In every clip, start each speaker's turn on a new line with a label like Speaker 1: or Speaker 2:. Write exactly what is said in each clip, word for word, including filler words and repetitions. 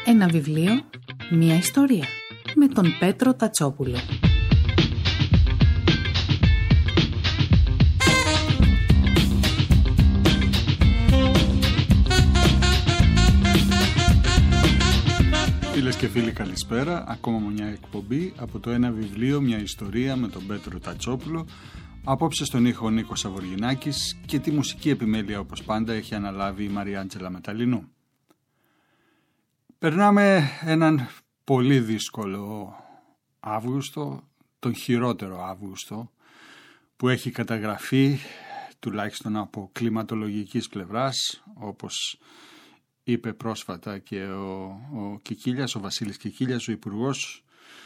Speaker 1: Ένα βιβλίο, μια ιστορία, με τον Πέτρο Τατσόπουλο.
Speaker 2: Φίλες και φίλοι, καλησπέρα. Ακόμα μια εκπομπή από το Ένα βιβλίο, μια ιστορία με τον Πέτρο Τατσόπουλο. Απόψε στον ήχο ο Νίκος Αβοργινάκης και τη μουσική επιμέλεια, όπως πάντα, έχει αναλάβει η Μαριάντζελα Μεταλλινού. Περνάμε έναν πολύ δύσκολο Αύγουστο, τον χειρότερο Αύγουστο που έχει καταγραφεί, τουλάχιστον από κλιματολογικής πλευράς, όπως είπε πρόσφατα και ο, ο Κικίλιας, ο Βασίλης Κικίλιας, ο Υπουργός.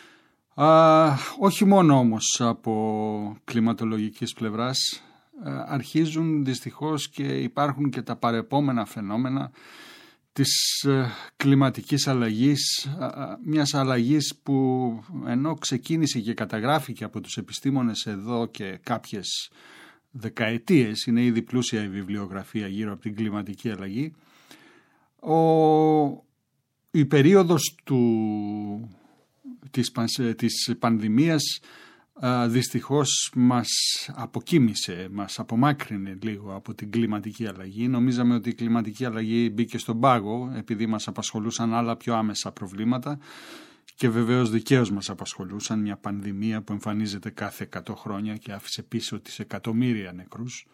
Speaker 2: Α, όχι μόνο όμως από κλιματολογικής πλευράς, α, αρχίζουν δυστυχώς και υπάρχουν και τα παρεπόμενα φαινόμενα της α, κλιματικής αλλαγής, α, μιας αλλαγής που ενώ ξεκίνησε και καταγράφηκε από τους επιστήμονες εδώ και κάποιες δεκαετίες, είναι ήδη πλούσια η βιβλιογραφία γύρω από την κλιματική αλλαγή, ο, η περίοδος του Της, της πανδημίας α, δυστυχώς μας αποκοίμησε, μας απομάκρυνε λίγο από την κλιματική αλλαγή. Νομίζαμε ότι η κλιματική αλλαγή μπήκε στον πάγο επειδή μας απασχολούσαν άλλα πιο άμεσα προβλήματα και βεβαίως δικαίως μας απασχολούσαν, μια πανδημία που εμφανίζεται κάθε εκατό χρόνια και άφησε πίσω τις εκατομμύρια νεκρούς.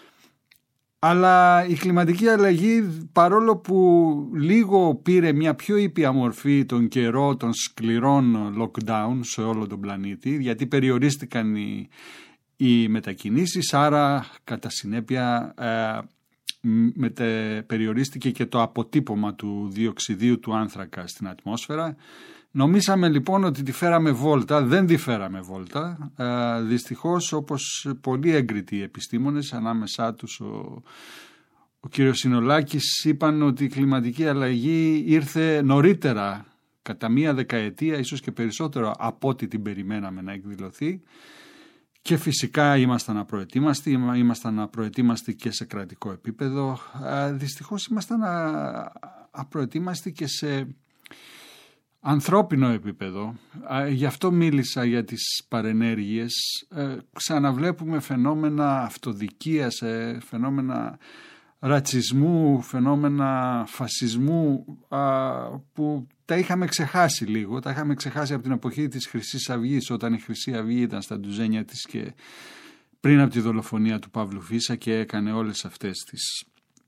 Speaker 2: Αλλά η κλιματική αλλαγή, παρόλο που λίγο πήρε μια πιο ήπια μορφή τον καιρό των σκληρών lockdown σε όλο τον πλανήτη, γιατί περιορίστηκαν οι, οι μετακινήσεις, άρα κατά συνέπεια ε, μετε, περιορίστηκε και το αποτύπωμα του διοξιδίου του άνθρακα στην ατμόσφαιρα. Νομίσαμε λοιπόν ότι τη φέραμε βόλτα, δεν τη φέραμε βόλτα. Ε, δυστυχώς, όπως πολλοί έγκριτοι επιστήμονες, ανάμεσά τους ο, ο κύριος Συνολάκης, είπαν ότι η κλιματική αλλαγή ήρθε νωρίτερα, κατά μία δεκαετία, ίσως και περισσότερο από ό,τι την περιμέναμε να εκδηλωθεί. Και φυσικά ήμασταν απροετοίμαστοι, ήμασταν απροετοίμαστοι και σε κρατικό επίπεδο. Ε, δυστυχώς ήμασταν απροετοίμαστοι και σε ανθρώπινο επίπεδο. Γι' αυτό μίλησα για τις παρενέργειες. Ε, ξαναβλέπουμε φαινόμενα αυτοδικίας, ε, φαινόμενα ρατσισμού, φαινόμενα φασισμού α, που τα είχαμε ξεχάσει λίγο. Τα είχαμε ξεχάσει από την εποχή της Χρυσής Αυγής, όταν η Χρυσή Αυγή ήταν στα ντουζένια της και πριν από τη δολοφονία του Παύλου Φίσα και έκανε όλες αυτές τις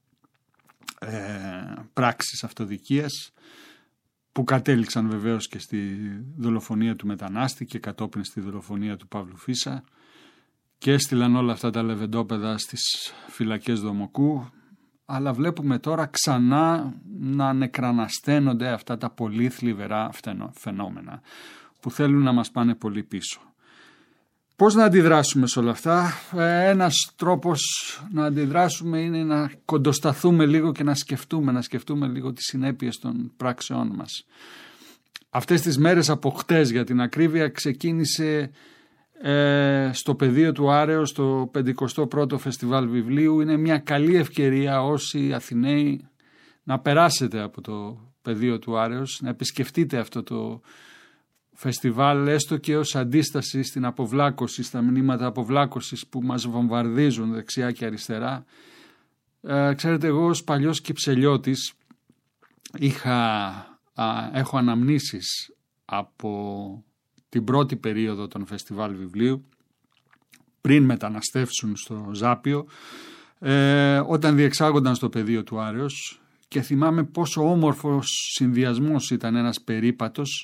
Speaker 2: ε, πράξεις αυτοδικίας, που κατέληξαν βεβαίως και στη δολοφονία του μετανάστη και κατόπιν στη δολοφονία του Παύλου Φίσα και έστειλαν όλα αυτά τα λεβεντόπεδα στις φυλακές Δομοκού. Αλλά βλέπουμε τώρα ξανά να νεκρανασταίνονται αυτά τα πολύ θλιβερά φαινόμενα που θέλουν να μας πάνε πολύ πίσω. Πώς να αντιδράσουμε σε όλα αυτά? Ένας τρόπος να αντιδράσουμε είναι να κοντοσταθούμε λίγο και να σκεφτούμε, να σκεφτούμε λίγο τις συνέπειες των πράξεών μας. Αυτές τις μέρες από χτες, για την ακρίβεια, ξεκίνησε ε, στο πεδίο του Άρεως το πενηκοστό πρώτο Φεστιβάλ Βιβλίου. Είναι μια καλή ευκαιρία όσοι Αθηναίοι να περάσετε από το πεδίο του Άρεως, να επισκεφτείτε αυτό το φεστιβάλ, έστω και ως αντίσταση στην αποβλάκωση, στα μηνύματα αποβλάκωσης που μας βομβαρδίζουν δεξιά και αριστερά. Ε, ξέρετε, εγώ ως παλιός κυψελιώτης είχα, α, έχω αναμνήσεις από την πρώτη περίοδο των φεστιβάλ βιβλίου, πριν μεταναστεύσουν στο Ζάπιο, ε, όταν διεξάγονταν στο πεδίο του Άρεως, και θυμάμαι πόσο όμορφος συνδυασμός ήταν ένας περίπατος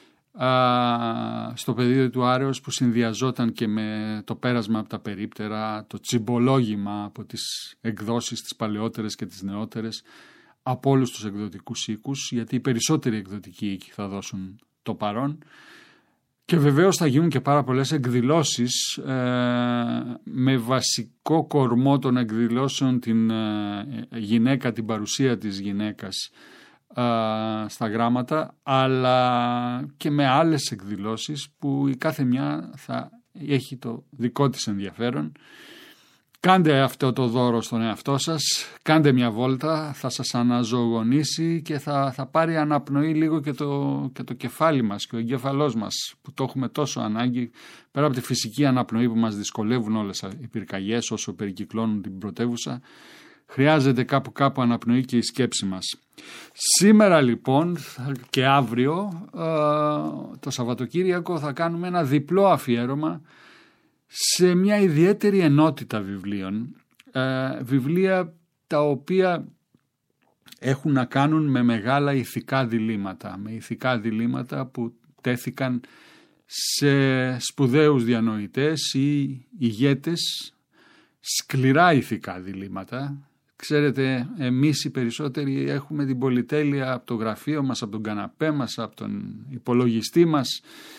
Speaker 2: στο πεδίο του Άρεως που συνδυαζόταν και με το πέρασμα από τα περίπτερα, το τσιμπολόγημα από τις εκδόσεις τις παλαιότερες και τις νεότερες από όλους τους εκδοτικούς οίκους, γιατί οι περισσότεροι εκδοτικοί οίκοι θα δώσουν το παρόν, και βεβαίως θα γίνουν και πάρα πολλές εκδηλώσεις ε, με βασικό κορμό των εκδηλώσεων την ε, γυναίκα, την παρουσία της γυναίκας στα γράμματα, αλλά και με άλλες εκδηλώσεις που η κάθε μια θα έχει το δικό της ενδιαφέρον Κάντε αυτό το δώρο στον εαυτό σας, κάντε μια βόλτα, θα σας αναζωογονήσει και θα, θα πάρει αναπνοή λίγο και το, και το κεφάλι μας και ο εγκέφαλός μας που το έχουμε τόσο ανάγκη, πέρα από τη φυσική αναπνοή που μας δυσκολεύουν όλες οι πυρκαγιές όσο περικυκλώνουν την πρωτεύουσα. Χρειάζεται κάπου κάπου αναπνοή και η σκέψη μας. Σήμερα λοιπόν και αύριο το Σαββατοκύριακο θα κάνουμε ένα διπλό αφιέρωμα σε μια ιδιαίτερη ενότητα βιβλίων. Βιβλία τα οποία έχουν να κάνουν με μεγάλα ηθικά διλήμματα. Με ηθικά διλήμματα που τέθηκαν σε σπουδαίους διανοητές ή ηγέτες. Σκληρά ηθικά διλήμματα. Ξέρετε, εμείς οι περισσότεροι έχουμε την πολυτέλεια από το γραφείο μας, από τον καναπέ μας, από τον υπολογιστή μας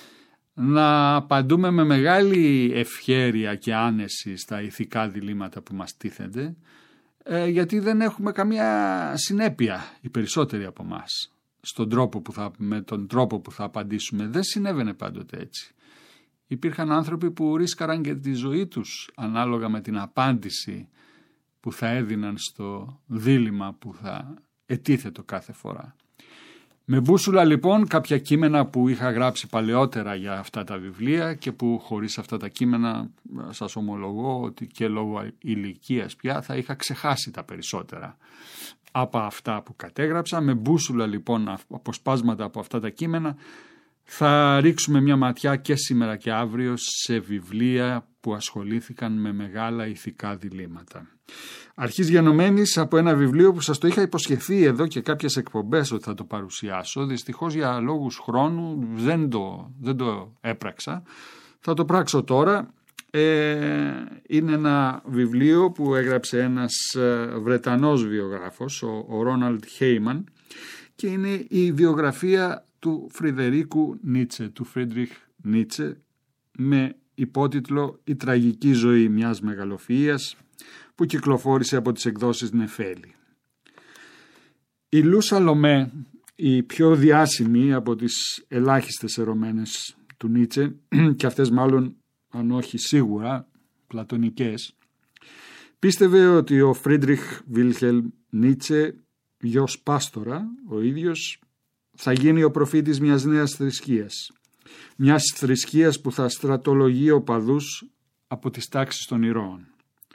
Speaker 2: να απαντούμε με μεγάλη ευχέρεια και άνεση στα ηθικά διλήμματα που μας τίθενται, ε, γιατί δεν έχουμε καμία συνέπεια οι περισσότεροι από εμάς στον τρόπο που θα, με τον τρόπο που θα απαντήσουμε. Δεν συνέβαινε πάντοτε έτσι. Υπήρχαν άνθρωποι που ρίσκαραν και τη ζωή τους ανάλογα με την απάντηση που θα έδιναν στο δίλημμα που θα ετίθετο κάθε φορά. Με μπούσουλα λοιπόν κάποια κείμενα που είχα γράψει παλαιότερα για αυτά τα βιβλία και που χωρίς αυτά τα κείμενα σας ομολογώ ότι και λόγω ηλικίας πια θα είχα ξεχάσει τα περισσότερα από αυτά που κατέγραψα. Με μπούσουλα λοιπόν αποσπάσματα από αυτά τα κείμενα θα ρίξουμε μια ματιά και σήμερα και αύριο σε βιβλία που ασχολήθηκαν με μεγάλα ηθικά διλήμματα. Αρχής γενομένης από ένα βιβλίο που σας το είχα υποσχεθεί εδώ και κάποιες εκπομπές ότι θα το παρουσιάσω. Δυστυχώς για λόγους χρόνου δεν το, δεν το έπραξα. Θα το πράξω τώρα. Ε, είναι ένα βιβλίο που έγραψε ένας Βρετανός βιογράφος, ο Ρόναλντ Χέιμαν, και είναι η βιογραφία του Φριδερίκου Νίτσε, του Φρίντριχ Νίτσε, με υπότιτλο «Η τραγική ζωή μιας μεγαλοφυΐας», που κυκλοφόρησε από τις εκδόσεις Νεφέλη. Η Λου Σαλομέ, η πιο διάσημη από τις ελάχιστες ερωμένες του Νίτσε, και αυτές μάλλον αν όχι σίγουρα πλατωνικές, πίστευε ότι ο Φρίντριχ Βίλχελμ Νίτσε, γιος πάστορα ο ίδιος, θα γίνει ο προφήτης μιας νέας θρησκείας. Μιας θρησκείας που θα στρατολογεί οπαδούς από τις τάξεις των ηρώων.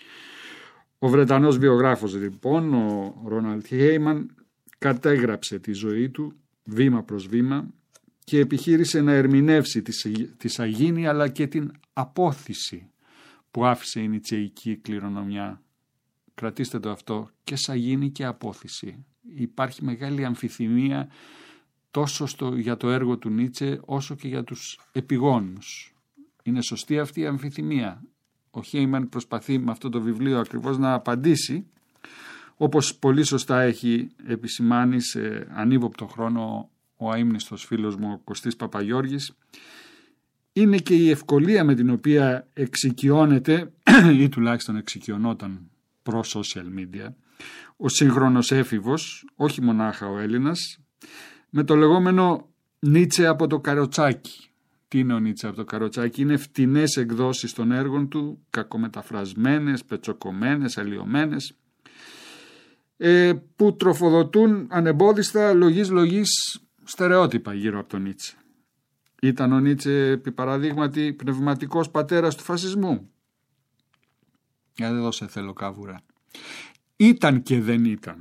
Speaker 2: Ο Βρετανός βιογράφος λοιπόν, ο Ρόναλντ Χέιμαν, κατέγραψε τη ζωή του βήμα προς βήμα και επιχείρησε να ερμηνεύσει τη σαγίνη αλλά και την απόθυση που άφησε η νιτσεϊκή κληρονομιά. Κρατήστε το αυτό, και σαγίνη και απόθυση. Υπάρχει μεγάλη αμφιθυμία τόσο στο, για το έργο του Νίτσε όσο και για τους επιγόνους. Είναι σωστή αυτή η αμφιθυμία. Ο Χέιμαν προσπαθεί με αυτό το βιβλίο ακριβώς να απαντήσει, όπως πολύ σωστά έχει επισημάνει σε ανύποπτο χρόνο ο αείμνηστος φίλος μου ο Κωστής Παπαγιώργης. Είναι και η ευκολία με την οποία εξοικειώνεται ή τουλάχιστον εξοικειωνόταν προ social media ο σύγχρονος έφηβος, όχι μονάχα ο Έλληνας, με το λεγόμενο Νίτσε από το καροτσάκι. Τι είναι ο Νίτσε από το καροτσάκι? Είναι φτηνές εκδόσεις των έργων του, κακομεταφρασμένες, πετσοκομμένες, αλλοιωμένες, ε, που τροφοδοτούν ανεμπόδιστα λογής λογής στερεότυπα γύρω από τον Νίτσε. Ήταν ο Νίτσε, επί παραδείγματι, πνευματικός πατέρας του φασισμού? Για δεν δώσε θέλω κάβουρα. Ήταν και δεν ήταν.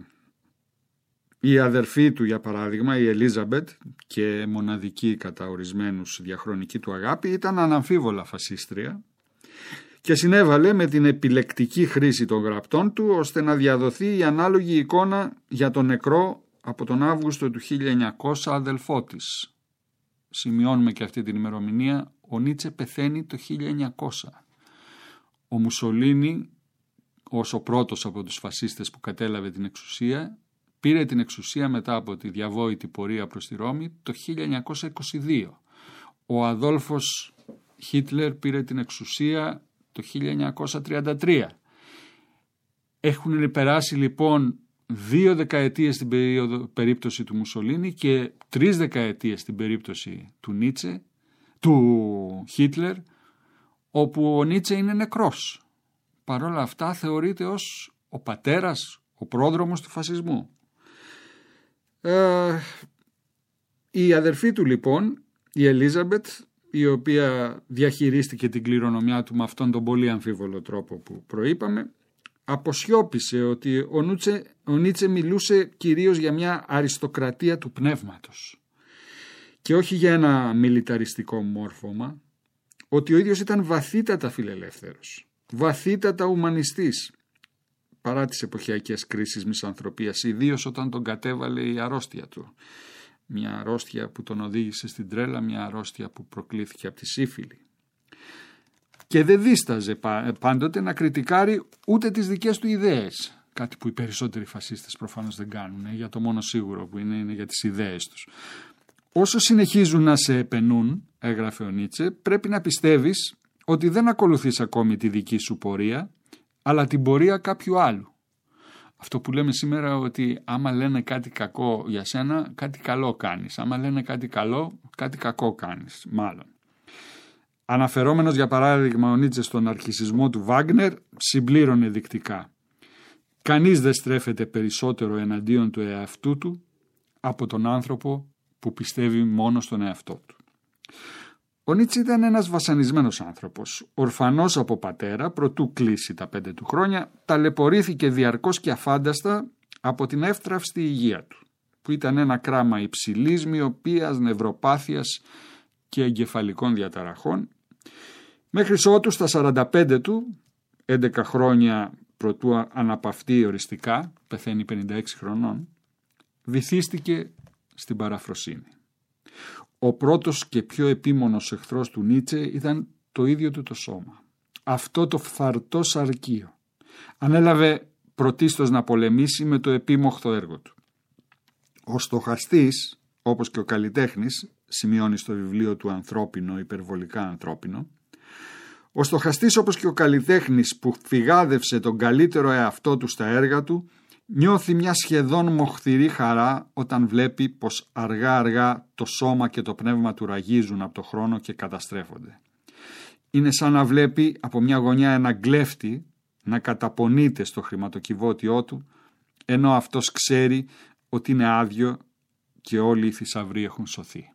Speaker 2: Η αδερφή του, για παράδειγμα, η Ελίζαμπετ, και μοναδική κατά ορισμένους διαχρονική του αγάπη, ήταν αναμφίβολα φασίστρια και συνέβαλε με την επιλεκτική χρήση των γραπτών του ώστε να διαδοθεί η ανάλογη εικόνα για τον νεκρό από τον Αύγουστο του χίλια εννιακόσια αδελφό της. Σημειώνουμε και αυτή την ημερομηνία. Ο Νίτσε πεθαίνει το χίλια εννιακόσια. Ο Μουσολίνι, ως ο πρώτος από τους φασίστες που κατέλαβε την εξουσία, πήρε την εξουσία μετά από τη διαβόητη πορεία προς τη Ρώμη το χίλια εννιακόσια είκοσι δύο. Ο Αδόλφος Χίτλερ πήρε την εξουσία το χίλια εννιακόσια τριάντα τρία. Έχουν περάσει λοιπόν δύο δεκαετίες στην περίοδο, περίπτωση του Μουσολίνι και τρεις δεκαετίες στην περίπτωση του Νίτσε, του Χίτλερ, όπου ο Νίτσε είναι νεκρός. παρόλα αυτά θεωρείται ως ο πατέρας, ο πρόδρομος του φασισμού. Ε, η αδερφή του λοιπόν, η Ελίζαμπετ, η οποία διαχειρίστηκε την κληρονομιά του με αυτόν τον πολύ αμφίβολο τρόπο που προείπαμε, αποσιώπησε ότι ο, Νούτσε, ο Νίτσε μιλούσε κυρίως για μια αριστοκρατία του πνεύματος και όχι για ένα μιλιταριστικό μόρφωμα, ότι ο ίδιος ήταν βαθύτατα φιλελεύθερος, βαθύτατα ουμανιστής, παρά τις εποχιακές κρίσεις μισανθρωπίας, ιδίως όταν τον κατέβαλε η αρρώστια του. Μια αρρώστια που τον οδήγησε στην τρέλα, μια αρρώστια που προκλήθηκε από τη σύφυλλη. Και δεν δίσταζε πάντοτε να κριτικάρει ούτε τις δικές του ιδέες. Κάτι που οι περισσότεροι φασίστες προφανώς δεν κάνουν. Για το μόνο σίγουρο που είναι, είναι για τις ιδέες τους. Όσο συνεχίζουν να σε επενούν, έγραφε ο Νίτσε, πρέπει να πιστεύεις ότι δεν ακολουθείς ακόμη τη δική σου πορεία, αλλά την πορεία κάποιου άλλου. Αυτό που λέμε σήμερα, ότι άμα λένε κάτι κακό για σένα, κάτι καλό κάνεις. Άμα λένε κάτι καλό, κάτι κακό κάνεις, μάλλον. Αναφερόμενος για παράδειγμα ο Νίτσε στον αρχισισμό του Βάγκνερ, συμπλήρωνε δεικτικά. Κανείς δεν στρέφεται περισσότερο εναντίον του εαυτού του από τον άνθρωπο που πιστεύει μόνο στον εαυτό του. Ο Νίτσε ήταν ένας βασανισμένος άνθρωπος, ορφανός από πατέρα, προτού κλείσει τα πέντε του χρόνια, ταλαιπωρήθηκε διαρκώς και αφάνταστα από την εύθραυστη υγεία του, που ήταν ένα κράμα υψηλής μυοπίας, νευροπάθειας και εγκεφαλικών διαταραχών, μέχρι ότου στα σαράντα πέντε του, έντεκα χρόνια προτού αναπαυτεί οριστικά, πεθαίνει πενήντα έξι χρονών, βυθίστηκε στην παραφροσύνη. Ο πρώτος και πιο επίμονος εχθρός του Νίτσε ήταν το ίδιο του το σώμα. Αυτό το φθαρτό σαρκείο. Ανέλαβε πρωτίστως να πολεμήσει με το επίμοχθο έργο του. Ο στοχαστής, όπως και ο καλλιτέχνης, σημειώνει στο βιβλίο του «Ανθρώπινο, υπερβολικά ανθρώπινο», ο στοχαστής όπως και ο καλλιτέχνης που φυγάδευσε τον καλύτερο εαυτό του στα έργα του, νιώθει μια σχεδόν μοχθηρή χαρά όταν βλέπει πως αργά-αργά το σώμα και το πνεύμα του ραγίζουν από το χρόνο και καταστρέφονται. Είναι σαν να βλέπει από μια γωνιά ένα κλέφτη να καταπονείται στο χρηματοκιβώτιό του, ενώ αυτός ξέρει ότι είναι άδειο και όλοι οι θησαυροί έχουν σωθεί.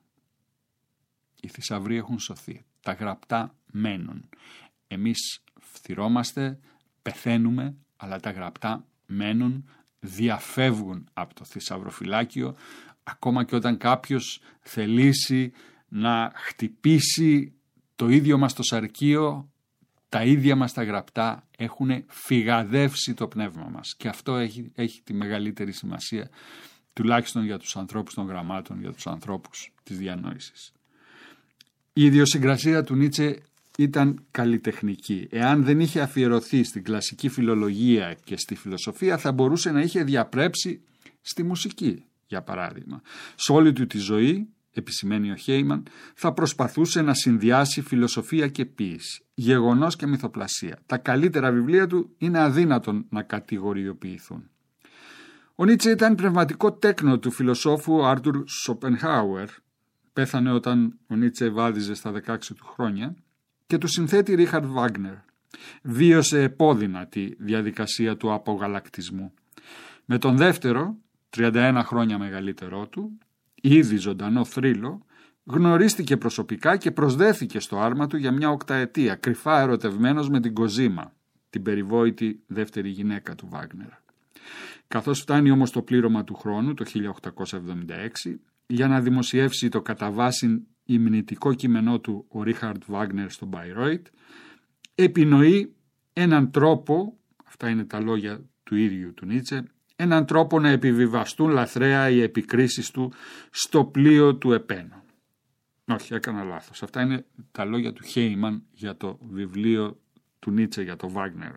Speaker 2: Οι θησαυροί έχουν σωθεί. Τα γραπτά μένουν. Εμείς φθυρώμαστε, πεθαίνουμε, αλλά τα γραπτά μένουν, διαφεύγουν από το θησαυροφυλάκιο, ακόμα και όταν κάποιος θελήσει να χτυπήσει το ίδιο μας το σαρκείο, τα ίδια μας τα γραπτά έχουν φυγαδεύσει το πνεύμα μας. Και αυτό έχει, έχει τη μεγαλύτερη σημασία, τουλάχιστον για τους ανθρώπους των γραμμάτων, για τους ανθρώπους της διανόησης. Η ιδιοσυγκρασία του Νίτσε ήταν καλλιτεχνική. Εάν δεν είχε αφιερωθεί στην κλασική φιλολογία και στη φιλοσοφία, θα μπορούσε να είχε διαπρέψει στη μουσική, για παράδειγμα. Σε όλη του τη ζωή, επισημαίνει ο Χέιμαν, θα προσπαθούσε να συνδυάσει φιλοσοφία και ποίηση, γεγονός και μυθοπλασία. Τα καλύτερα βιβλία του είναι αδύνατον να κατηγοριοποιηθούν. Ο Νίτσε ήταν πνευματικό τέκνο του φιλοσόφου Άρτουρ Σοπενχάουερ, πέθανε όταν ο Νίτσε βάδιζε στα δεκαέξι του χρόνια, και του συνθέτη Ρίχαρντ Βάγκνερ. Βίωσε επώδυνα τη διαδικασία του απογαλακτισμού. Με τον δεύτερο, τριάντα ένα χρόνια μεγαλύτερό του, ήδη ζωντανό θρύλο, γνωρίστηκε προσωπικά και προσδέθηκε στο άρμα του για μια οκταετία, κρυφά ερωτευμένος με την Κοζίμα, την περιβόητη δεύτερη γυναίκα του Βάγκνερ. Καθώς φτάνει όμως το πλήρωμα του χρόνου, το χίλια οκτακόσια εβδομήντα έξι, για να δημοσιεύσει το κατά βάση υμνητικό κείμενό του ο Ρίχαρντ Βάγκνερ στο Μπαϊρόιτ, επινοεί έναν τρόπο, αυτά είναι τα λόγια του ίδιου του Νίτσε, έναν τρόπο να επιβιβαστούν λαθρέα οι επικρίσεις του στο πλοίο του επένου. Όχι, έκανα λάθος. Αυτά είναι τα λόγια του Χέιμαν για το βιβλίο του Νίτσε για το Βάγκνερ.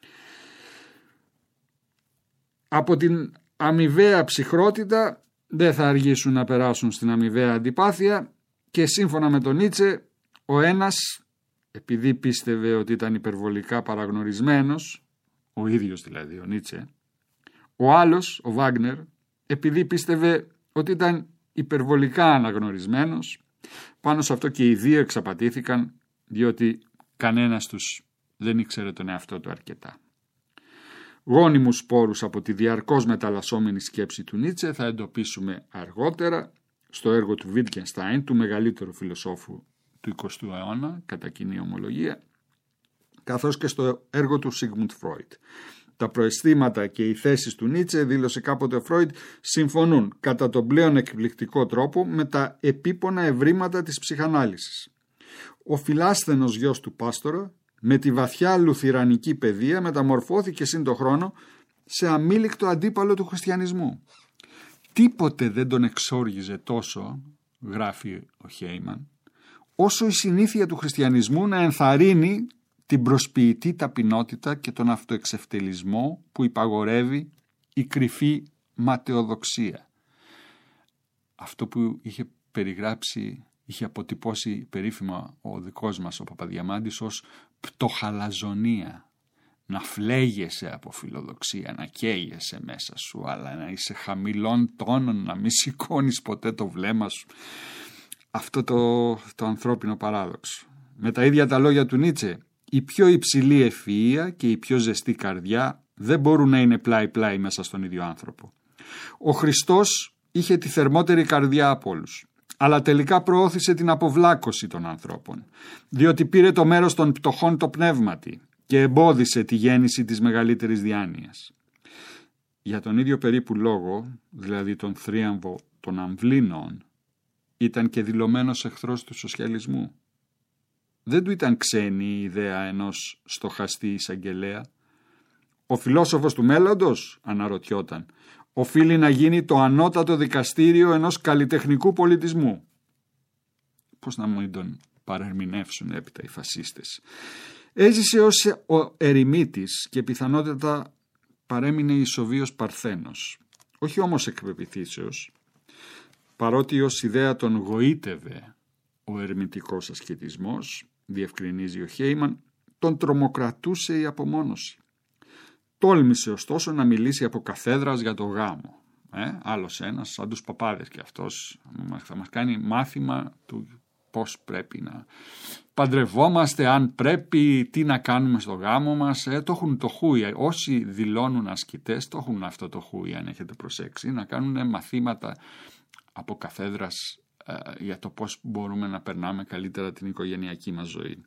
Speaker 2: Από την αμοιβαία ψυχρότητα δεν θα αργήσουν να περάσουν στην αμοιβαία αντιπάθεια και σύμφωνα με τον Νίτσε, ο ένας, επειδή πίστευε ότι ήταν υπερβολικά παραγνωρισμένος, ο ίδιος δηλαδή ο Νίτσε, ο άλλος, ο Βάγκνερ, επειδή πίστευε ότι ήταν υπερβολικά αναγνωρισμένος, πάνω σε αυτό και οι δύο εξαπατήθηκαν, διότι κανένας τους Δεν ήξερε τον εαυτό του αρκετά. Γόνιμους σπόρους από τη διαρκώς μεταλλασσόμενη σκέψη του Νίτσε θα εντοπίσουμε αργότερα στο έργο του Wittgenstein, του μεγαλύτερου φιλοσόφου του εικοστού αιώνα, κατά κοινή ομολογία, καθώς και στο έργο του Sigmund Freud. Τα προαισθήματα και οι θέσεις του Νίτσε, δήλωσε κάποτε ο Φρόιντ, συμφωνούν κατά τον πλέον εκπληκτικό τρόπο με τα επίπονα ευρήματα της ψυχανάλυσης. Ο φιλάσθενος γιος του πάστορα, με τη βαθιά λουθυρανική παιδεία, μεταμορφώθηκε σύν το χρόνο σε αμήλικτο αντίπαλο του χριστιανισμού. Τίποτε δεν τον εξόργιζε τόσο, γράφει ο Χέιμαν, όσο η συνήθεια του χριστιανισμού να ενθαρρύνει την προσποιητή ταπεινότητα και τον αυτοεξευτελισμό που υπαγορεύει η κρυφή ματαιοδοξία. Αυτό που είχε περιγράψει, είχε αποτυπώσει περίφημα ο δικός μας ο Παπαδιαμάντης ως πτωχαλαζονία. Να φλέγεσαι από φιλοδοξία, να καίγεσαι μέσα σου, αλλά να είσαι χαμηλών τόνων, να μην σηκώνεις ποτέ το βλέμμα σου. Αυτό το, το ανθρώπινο παράδοξο. Με τα ίδια τα λόγια του Νίτσε, η πιο υψηλή ευφυΐα και η πιο ζεστή καρδιά δεν μπορούν να είναι πλάι-πλάι μέσα στον ίδιο άνθρωπο. Ο Χριστός είχε τη θερμότερη καρδιά από όλους, αλλά τελικά προώθησε την αποβλάκωση των ανθρώπων, διότι πήρε το μέρος των πτωχών το πνεύματι και εμπόδισε τη γέννηση της μεγαλύτερης διάνοιας. Για τον ίδιο περίπου λόγο, δηλαδή τον θρίαμβο των αμβλήνων, ήταν και δηλωμένος εχθρός του σοσιαλισμού. Δεν του ήταν ξένη η ιδέα ενός στοχαστή εισαγγελέα. Ο φιλόσοφος του μέλλοντος, αναρωτιόταν, οφείλει να γίνει το ανώτατο δικαστήριο ενός καλλιτεχνικού πολιτισμού. Πώς να μην τον παρερμηνεύσουν έπειτα οι φασίστες. Έζησε ως ο ερημίτης και πιθανότατα παρέμεινε ισοβίος Παρθένος. Όχι όμως εκ πεποιθήσεως, παρότι ως ιδέα τον γοήτευε ο ερμητικός ασκετισμός, διευκρινίζει ο Χέιμαν, τον τρομοκρατούσε η απομόνωση. Τόλμησε ωστόσο να μιλήσει από καθέδρας για το γάμο. Ε, άλλος ένας, σαν τους παπάδες και αυτός, θα μας κάνει μάθημα του πώς πρέπει να παντρευόμαστε, αν πρέπει, τι να κάνουμε στο γάμο μας. Ε, το έχουν το χούι. Όσοι δηλώνουν ασκητές το έχουν αυτό το χούι, αν έχετε προσέξει, να κάνουν μαθήματα από καθέδρας ε, για το πώς μπορούμε να περνάμε καλύτερα την οικογενειακή μας ζωή.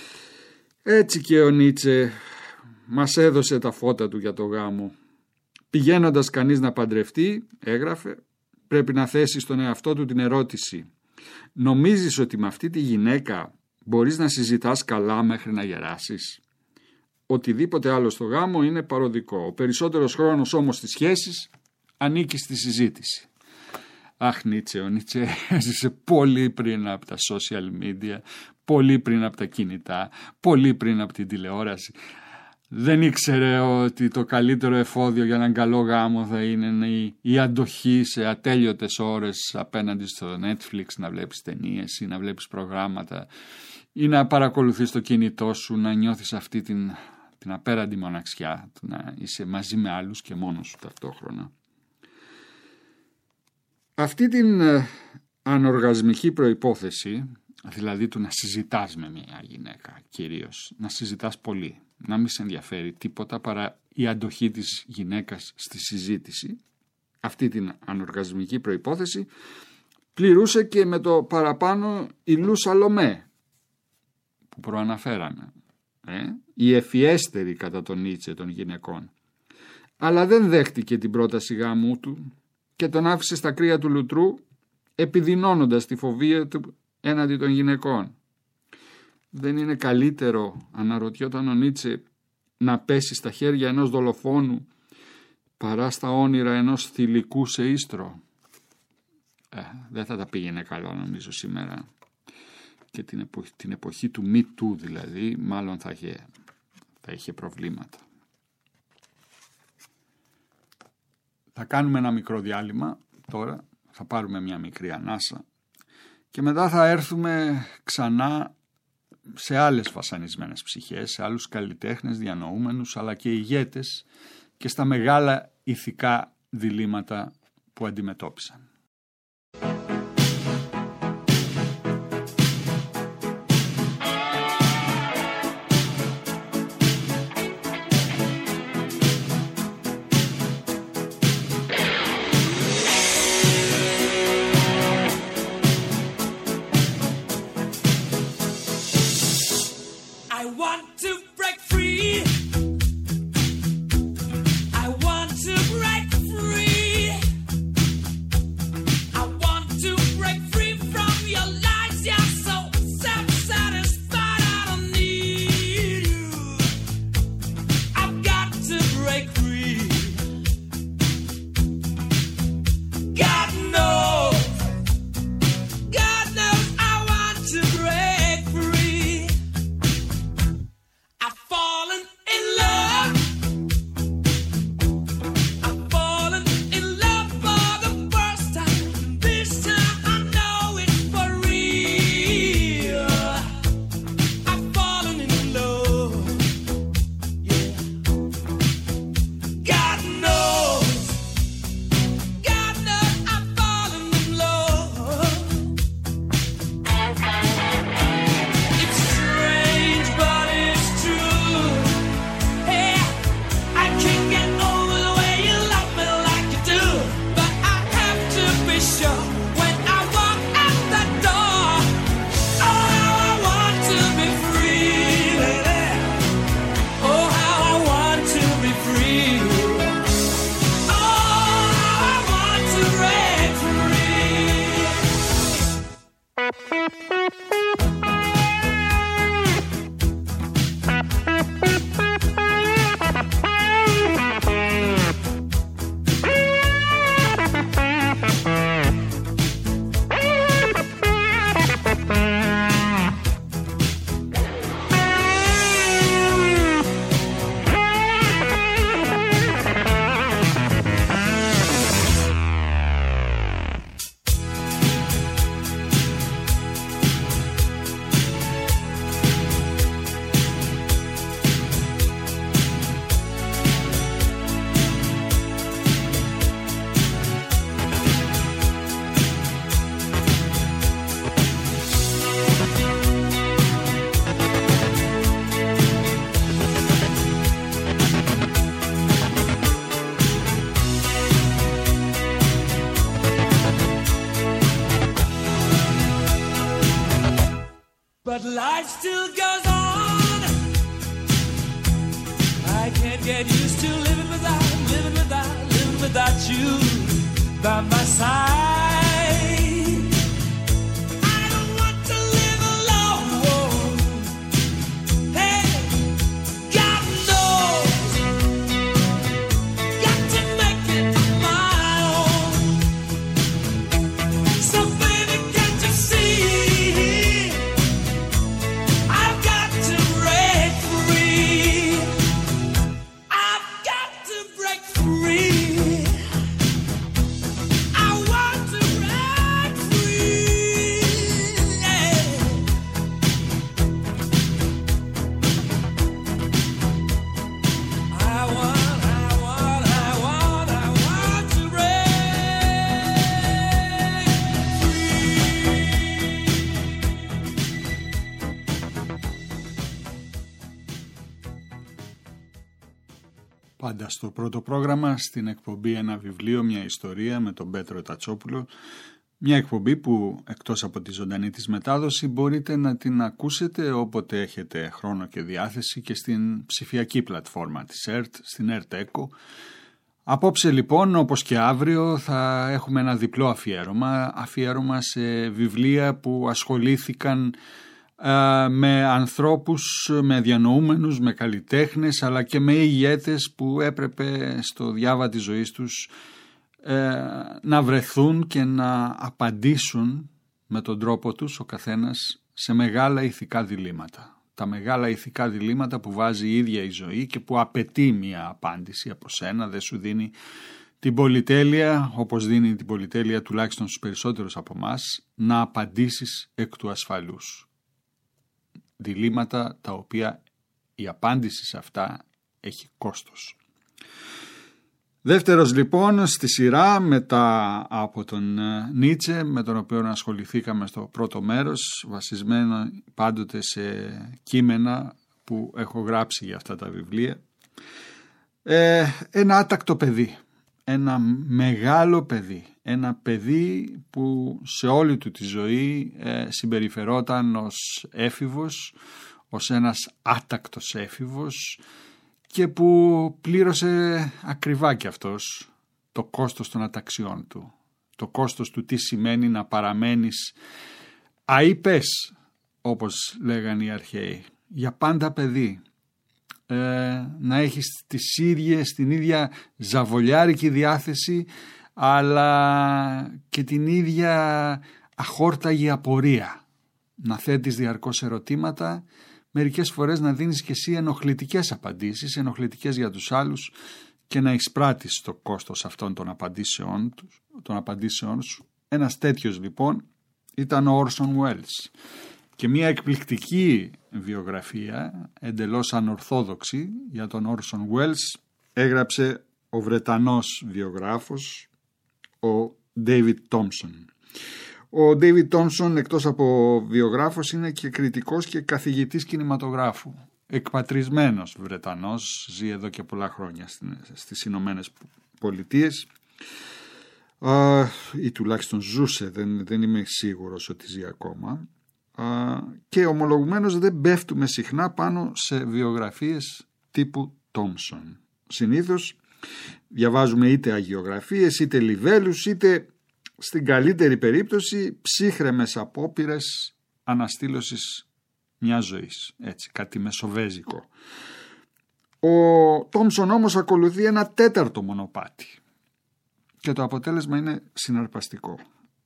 Speaker 2: Έτσι και ο Νίτσε μας έδωσε τα φώτα του για το γάμο. Πηγαίνοντας κανείς να παντρευτεί, έγραφε, πρέπει να θέσει στον εαυτό του την ερώτηση: νομίζεις ότι με αυτή τη γυναίκα μπορείς να συζητάς καλά μέχρι να γεράσεις? Οτιδήποτε άλλο στο γάμο είναι παροδικό. Ο περισσότερος χρόνος όμως στις σχέσεις ανήκει στη συζήτηση. Αχ, Νίτσε, ο Νίτσε έζησε πολύ πριν από τα social media, πολύ πριν από τα κινητά, πολύ πριν από την τηλεόραση. Δεν ήξερε ότι το καλύτερο εφόδιο για έναν καλό γάμο θα είναι η, η αντοχή σε ατέλειωτες ώρες απέναντι στο Netflix, να βλέπεις ταινίες ή να βλέπεις προγράμματα ή να παρακολουθείς το κινητό σου, να νιώθεις αυτή την, την απέραντη μοναξιά, να είσαι μαζί με άλλους και μόνος σου ταυτόχρονα. Αυτή την ανοργασμική προϋπόθεση, δηλαδή του να συζητάς με μια γυναίκα κυρίως, να συζητάς πολύ, να μην σε ενδιαφέρει τίποτα παρά η αντοχή της γυναίκας στη συζήτηση, αυτή την ανοργασμική προϋπόθεση πληρούσε και με το παραπάνω η Λου Σαλομέ που προαναφέραμε, ε? η ευφιέστερη κατά τον Νίτσε των γυναικών. Αλλά δεν δέχτηκε την πρόταση γάμου του και τον άφησε στα κρύα του λουτρού, επιδεινώνοντας τη φοβία του έναντι των γυναικών. Δεν είναι καλύτερο, αναρωτιόταν ο Νίτσε, να πέσει στα χέρια ενός δολοφόνου παρά στα όνειρα ενός θηλυκού σε ίστρο? Ε, δεν θα τα πήγαινε καλά νομίζω σήμερα. Και την εποχή, την εποχή του Me Too δηλαδή, μάλλον θα είχε, θα είχε προβλήματα. Θα κάνουμε ένα μικρό διάλειμμα τώρα, θα πάρουμε μια μικρή ανάσα και μετά θα έρθουμε ξανά σε άλλες βασανισμένες ψυχές, σε άλλους καλλιτέχνες, διανοούμενους αλλά και ηγέτες και στα μεγάλα ηθικά διλήμματα που αντιμετώπισαν.
Speaker 3: but life still goes on. I can't get used to living without, living without, living without you by my side. I don't want to live alone. Hey, God knows, got to make it my own. So baby, can't you see? I've got to break free. I've got to break free.
Speaker 2: Πάντα στο πρώτο πρόγραμμα, στην εκπομπή «Ένα βιβλίο, μια ιστορία» με τον Πέτρο Τατσόπουλο. Μια εκπομπή που εκτός από τη ζωντανή της μετάδοση μπορείτε να την ακούσετε όποτε έχετε χρόνο και διάθεση και στην ψηφιακή πλατφόρμα της ΕΡΤ, στην ΕΡΤ Echo. Απόψε λοιπόν, όπως και αύριο, θα έχουμε ένα διπλό αφιέρωμα, αφιέρωμα σε βιβλία που ασχολήθηκαν με ανθρώπους, με διανοούμενους, με καλλιτέχνες, αλλά και με ηγέτες που έπρεπε στο διάβα της ζωής τους να βρεθούν και να απαντήσουν με τον τρόπο τους ο καθένας σε μεγάλα ηθικά διλήμματα. Τα μεγάλα ηθικά διλήμματα που βάζει η ίδια η ζωή και που απαιτεί μια απάντηση από σένα, δεν σου δίνει την πολυτέλεια, όπως δίνει την πολυτέλεια τουλάχιστον στους περισσότερους από εμάς, να απαντήσεις εκ του ασφαλούς. Διλήμματα τα οποία η απάντηση σε αυτά έχει κόστος. Δεύτερος λοιπόν στη σειρά, μετά από τον Νίτσε, με τον οποίο ασχοληθήκαμε στο πρώτο μέρος, βασισμένο πάντοτε σε κείμενα που έχω γράψει για αυτά τα βιβλία, ε, ένα άτακτο παιδί, ένα μεγάλο παιδί, ένα παιδί που σε όλη του τη ζωή ε, συμπεριφερόταν ως έφηβος, ως ένας άτακτος έφηβος, και που πλήρωσε ακριβά κι αυτός το κόστος των αταξιών του. Το κόστος του τι σημαίνει να παραμένεις αηπές, όπως λέγανε οι αρχαίοι, για πάντα παιδί. Ε, να έχεις τις ίδιες, την ίδια ζαβολιάρικη διάθεση, αλλά και την ίδια αχόρταγη απορία. Να θέτεις διαρκώς ερωτήματα, μερικές φορές να δίνεις και εσύ ενοχλητικές απαντήσεις, ενοχλητικές για τους άλλους, και να εισπράττεις το κόστος αυτών των απαντήσεών, των απαντήσεών σου. Ένας τέτοιος λοιπόν ήταν ο Orson Welles, και μια εκπληκτική βιογραφία, εντελώς ανορθόδοξη, για τον Orson Welles έγραψε ο Βρετανός βιογράφος, ο David Thompson. Ο David Thompson, εκτός από βιογράφος, είναι και κριτικός και καθηγητής κινηματογράφου. Εκπατρισμένος Βρετανός, ζει εδώ και πολλά χρόνια στις Ηνωμένες Πολιτείες, uh, ή τουλάχιστον ζούσε, δεν, δεν είμαι σίγουρος ότι ζει ακόμα, uh, και ομολογουμένως δεν πέφτουμε συχνά πάνω σε βιογραφίες τύπου Thompson. Συνήθως διαβάζουμε είτε αγιογραφίες, είτε λιβέλους, είτε στην καλύτερη περίπτωση ψύχρεμες απόπειρες αναστήλωσης μιας ζωής, έτσι, κάτι μεσοβέζικο. Ο Τόμψον όμως ακολουθεί ένα τέταρτο μονοπάτι και το αποτέλεσμα είναι συναρπαστικό.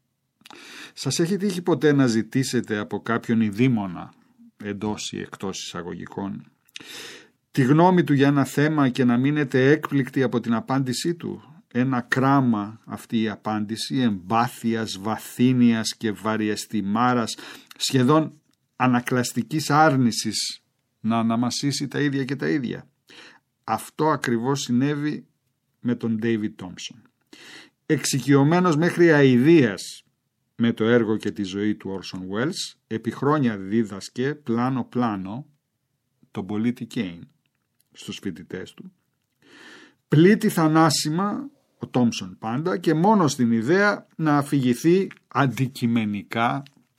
Speaker 2: Σας έχει τύχει ποτέ να ζητήσετε από κάποιον ειδήμονα, εντός ή εκτός εισαγωγικών, τη γνώμη του για ένα θέμα και να μείνετε έκπληκτοι από την απάντησή του? Ένα κράμα αυτή η απάντηση, εμπάθειας, βαθύνειας και βαριεστημάρας, σχεδόν ανακλαστικής άρνησης να αναμασίσει τα ίδια και τα ίδια. Αυτό ακριβώς συνέβη με τον David Thompson. Εξοικειωμένος μέχρι αηδίας με το έργο και τη ζωή του Orson Welles, επί χρόνια δίδασκε πλάνο-πλάνο τον πολίτη Κέιν στους φοιτητές του. Πλήττει θανάσιμα ο Τόμψον πάντα και μόνο στην ιδέα να αφηγηθεί αντικειμενικά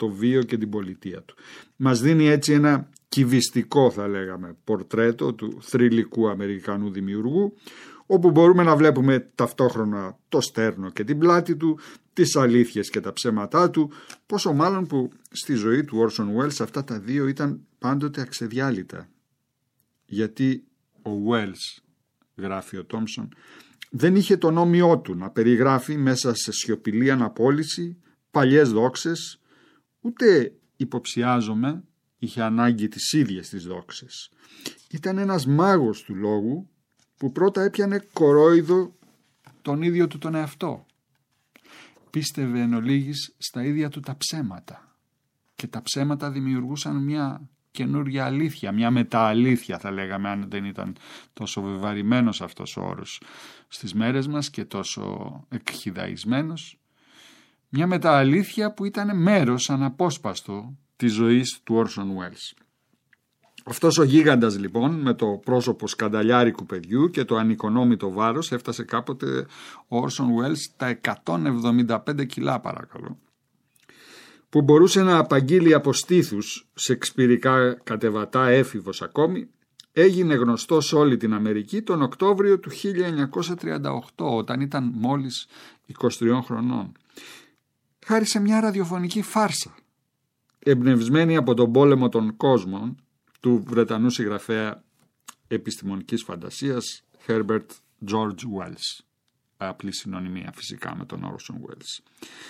Speaker 2: το βίο και την πολιτεία του. Μας δίνει έτσι ένα κυβιστικό, θα λέγαμε, πορτρέτο του θρυλικού Αμερικανού δημιουργού, όπου μπορούμε να βλέπουμε ταυτόχρονα το στέρνο και την πλάτη του, τις αλήθειες και τα ψέματά του, πόσο μάλλον που στη ζωή του Orson Welles αυτά τα δύο ήταν πάντοτε αξεδιάλυτα. Γιατί ο Welles, γράφει ο Τόμψον, δεν είχε τον όμοιό του να περιγράφει μέσα σε σιωπηλή αναπόλυση παλιές δόξες, ούτε υποψιάζομαι είχε ανάγκη τις ίδιες τις δόξες. Ήταν ένας μάγος του λόγου που πρώτα έπιανε κορόιδο τον ίδιο του τον εαυτό. Πίστευε εν ολίγης στα ίδια του τα ψέματα και τα ψέματα δημιουργούσαν μια καινούργια αλήθεια, μια μετααλήθεια θα λέγαμε, αν δεν ήταν τόσο βεβαρημένος αυτός ο όρος στις μέρες μας και τόσο εκχυδαϊσμένος. Μια μετααλήθεια που ήταν μέρος αναπόσπαστο της ζωής του Orson Welles. Αυτός ο γίγαντας λοιπόν, με το πρόσωπο σκανταλιάρικου παιδιού και το ανικονόμητο βάρος, έφτασε κάποτε ο Orson Welles τα εκατόν εβδομήντα πέντε κιλά, παρακαλώ, που μπορούσε να απαγγείλει από στήθους σεξπυρικά κατεβατά έφηβος ακόμη, έγινε γνωστό σε όλη την Αμερική τον Οκτώβριο του χίλια εννιακόσια τριάντα οκτώ, όταν ήταν μόλις είκοσι τριών χρονών, χάρη σε μια ραδιοφωνική φάρσα εμπνευσμένη από τον πόλεμο των κόσμων του Βρετανού συγγραφέα επιστημονικής φαντασίας Herbert George Wells, απλή συνωνυμία φυσικά με τον Orson Welles.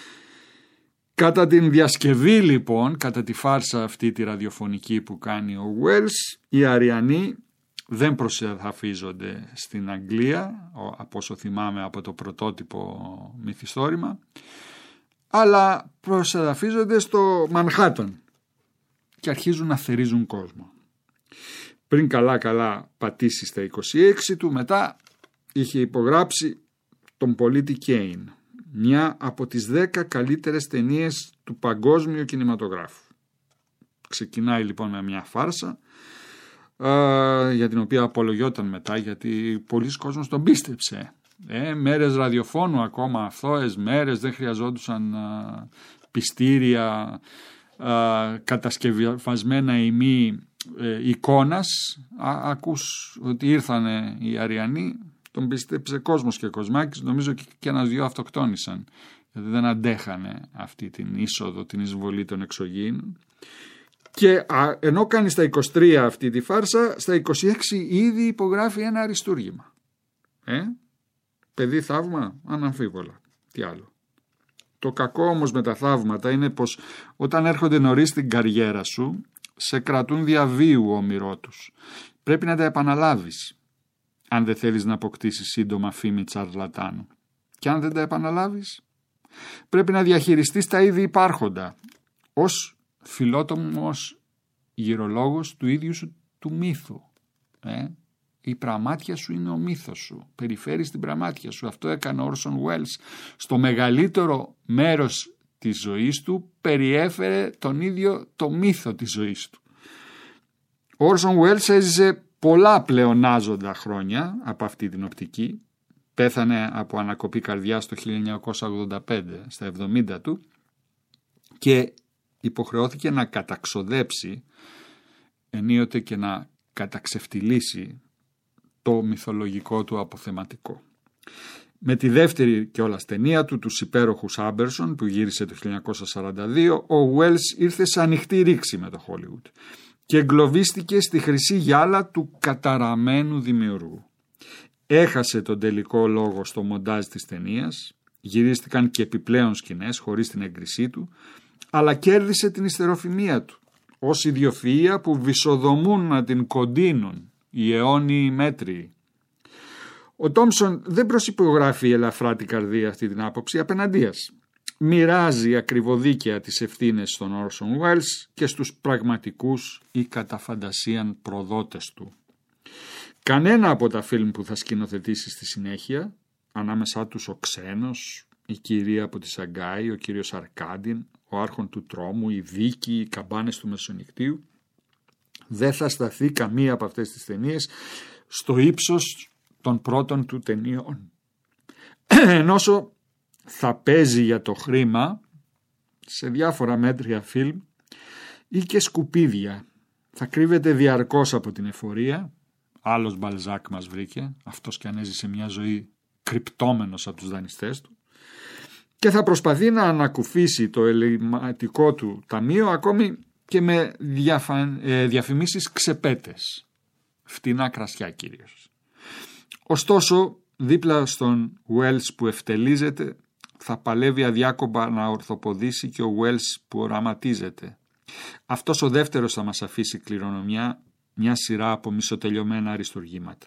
Speaker 2: Κατά την διασκευή λοιπόν, κατά τη φάρσα αυτή τη ραδιοφωνική που κάνει ο Welles, οι Αριανοί δεν προσεδαφίζονται στην Αγγλία, από όσο θυμάμαι από το πρωτότυπο μυθιστόρημα, αλλά προσεδαφίζονται στο Μανχάτον και αρχίζουν να θερίζουν κόσμο. Πριν καλά καλά πατήσει στα είκοσι έξι του, μετά είχε υπογράψει τον Πολίτη Κέιν, μια από τις δέκα καλύτερες ταινίες του παγκόσμιου κινηματογράφου. Ξεκινάει λοιπόν με μια φάρσα, α, για την οποία απολογιόταν μετά, γιατί πολλοί κόσμος τον πίστεψε. Ε, μέρες ραδιοφώνου ακόμα, αθώες μέρες, δεν χρειαζόντουσαν α, πιστήρια, α, κατασκευασμένα ημί ε, εικόνας. Α, ακούς ότι ήρθανε οι Αριανοί, τον πίστεψε κόσμος και κοσμάκης, νομίζω και, και ένας δυο αυτοκτόνησαν, γιατί δεν αντέχανε αυτή την είσοδο, την εισβολή των εξωγήινων. Και α, ενώ κάνει στα είκοσι τρία αυτή τη φάρσα, στα είκοσι έξι ήδη υπογράφει ένα αριστούργημα. Ε, παιδί θαύμα, αναμφίβολα. Τι άλλο. Το κακό όμως με τα θαύματα είναι πως όταν έρχονται νωρίς στην καριέρα σου, σε κρατούν διαβίου όμηρό τους. Πρέπει να τα επαναλάβεις, αν δεν θέλεις να αποκτήσεις σύντομα φήμη τσαρλατάνου. Και αν δεν τα επαναλάβεις, πρέπει να διαχειριστείς τα ήδη υπάρχοντα, ως φιλότομος γυρολόγος του ίδιου σου του μύθου. Ε? Η πραμάτια σου είναι ο μύθος σου. Περιφέρεις την πραμάτια σου. Αυτό έκανε ο Orson Welles. Στο μεγαλύτερο μέρος της ζωής του περιέφερε τον ίδιο το μύθο της ζωής του. Ο Orson Welles έζησε πολλά πλεονάζοντα χρόνια από αυτή την οπτική. Πέθανε από ανακοπή καρδιάς το χίλια εννιακόσια ογδόντα πέντε, στα εβδομήντα του, και υποχρεώθηκε να καταξοδέψει ενίοτε και να καταξευτιλίσει το μυθολογικό του αποθεματικό. Με τη δεύτερη κιόλας ταινία του, τους υπέροχους Άμπερσον, που γύρισε το χίλια εννιακόσια σαράντα δύο, ο Welles ήρθε σε ανοιχτή ρήξη με το Hollywood και εγκλωβίστηκε στη χρυσή γυάλα του καταραμένου δημιουργού. Έχασε τον τελικό λόγο στο μοντάζ της ταινίας, γυρίστηκαν και επιπλέον σκηνές χωρίς την έγκρισή του, αλλά κέρδισε την ιστεροφημία του ως ιδιοφυΐα που βυσοδομούν να την κοντίνουν οι αιώνιοι μέτριοι. Ο Τόμψον δεν προσυπογράφει ελαφρά την καρδία αυτή την άποψη, απέναντίας. Μοιράζει ακριβοδίκαια τις ευθύνες στον Orson Welles και στους πραγματικούς ή κατά φαντασίαν προδότες του. Κανένα από τα φιλμ που θα σκηνοθετήσει στη συνέχεια, ανάμεσά τους ο Ξένος, η κυρία από τη Σαγκάη, ο κύριος Αρκάντιν, ο άρχον του τρόμου, η δίκη, οι καμπάνες του Μεσονυχτίου, δεν θα σταθεί καμία από αυτές τις ταινίες στο ύψος των πρώτων του ταινιών. Ενώσο θα παίζει για το χρήμα, σε διάφορα μέτρια φιλμ ή και σκουπίδια. Θα κρύβεται διαρκώς από την εφορία. Άλλος Μπαλζάκ μας βρήκε, αυτός και αν έζησε μια ζωή κρυπτόμενος από τους δανειστές του, και θα προσπαθεί να ανακουφίσει το ελλειμματικό του ταμείο ακόμη και με διαφα... ε, διαφημίσεις ξεπέτες, φτηνά κρασιά κυρίως. Ωστόσο, δίπλα στον Wells που ευτελίζεται, θα παλεύει αδιάκοπα να ορθοποδήσει και ο Wells που οραματίζεται. Αυτός ο δεύτερος θα μας αφήσει κληρονομιά, μια σειρά από μισοτελειωμένα αριστουργήματα.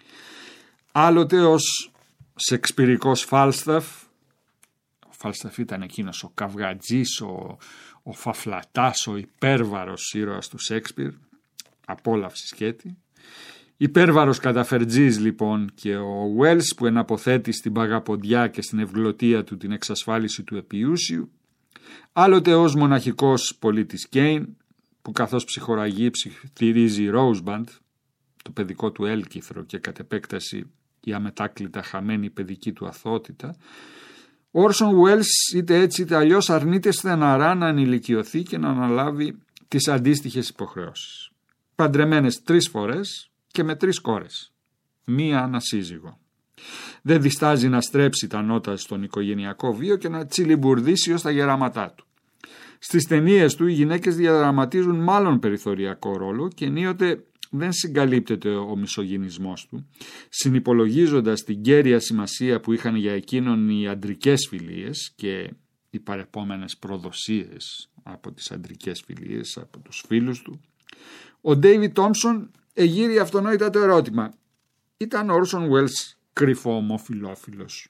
Speaker 2: Άλλοτε ως σεξπυρικός Φάλσταφ, ο Φάλσταφ ήταν εκείνος ο καυγατζής, ο, ο φαφλατάς, ο υπέρβαρος ήρωας του Σέξπιρ, απόλαυση σκέτη. Υπέρβαρος καταφερτζής λοιπόν και ο Wells που εναποθέτει στην παγαποντιά και στην ευγλωτία του την εξασφάλιση του επιούσιου. Άλλοτε ως μοναχικός πολίτης Κέιν, που καθώς ψυχοραγεί ψιθυρίζει Rosebud, το παιδικό του έλκυθρο και κατ' επέκταση η αμετάκλητα χαμένη παιδική του αθωότητα, ο Όρσον Welles είτε έτσι είτε αλλιώς αρνείται στεναρά να ανηλικιωθεί και να αναλάβει τις αντίστοιχες υποχρεώσεις. Παντρεμένες τρεις φορές και με τρεις κόρες, μία ανασύζυγο. Δεν διστάζει να στρέψει τα νότα στον οικογενειακό βίο και να τσιλιμπουρδίσει ως τα γεράματά του. Στις ταινίες του οι γυναίκες διαδραματίζουν μάλλον περιθωριακό ρόλο και ενίοτε δεν συγκαλύπτεται ο μισογυνισμός του, συνυπολογίζοντας την κέρια σημασία που είχαν για εκείνον οι αντρικές φιλίες και οι παρεπόμενες προδοσίες από τις αντρικές φιλίες, από τους φίλους του. Ο Ντέιβιντ Τόμψον εγείρει αυτονόητα το ερώτημα: ήταν ο Όρσον Welles κρυφό ομοφυλόφιλος?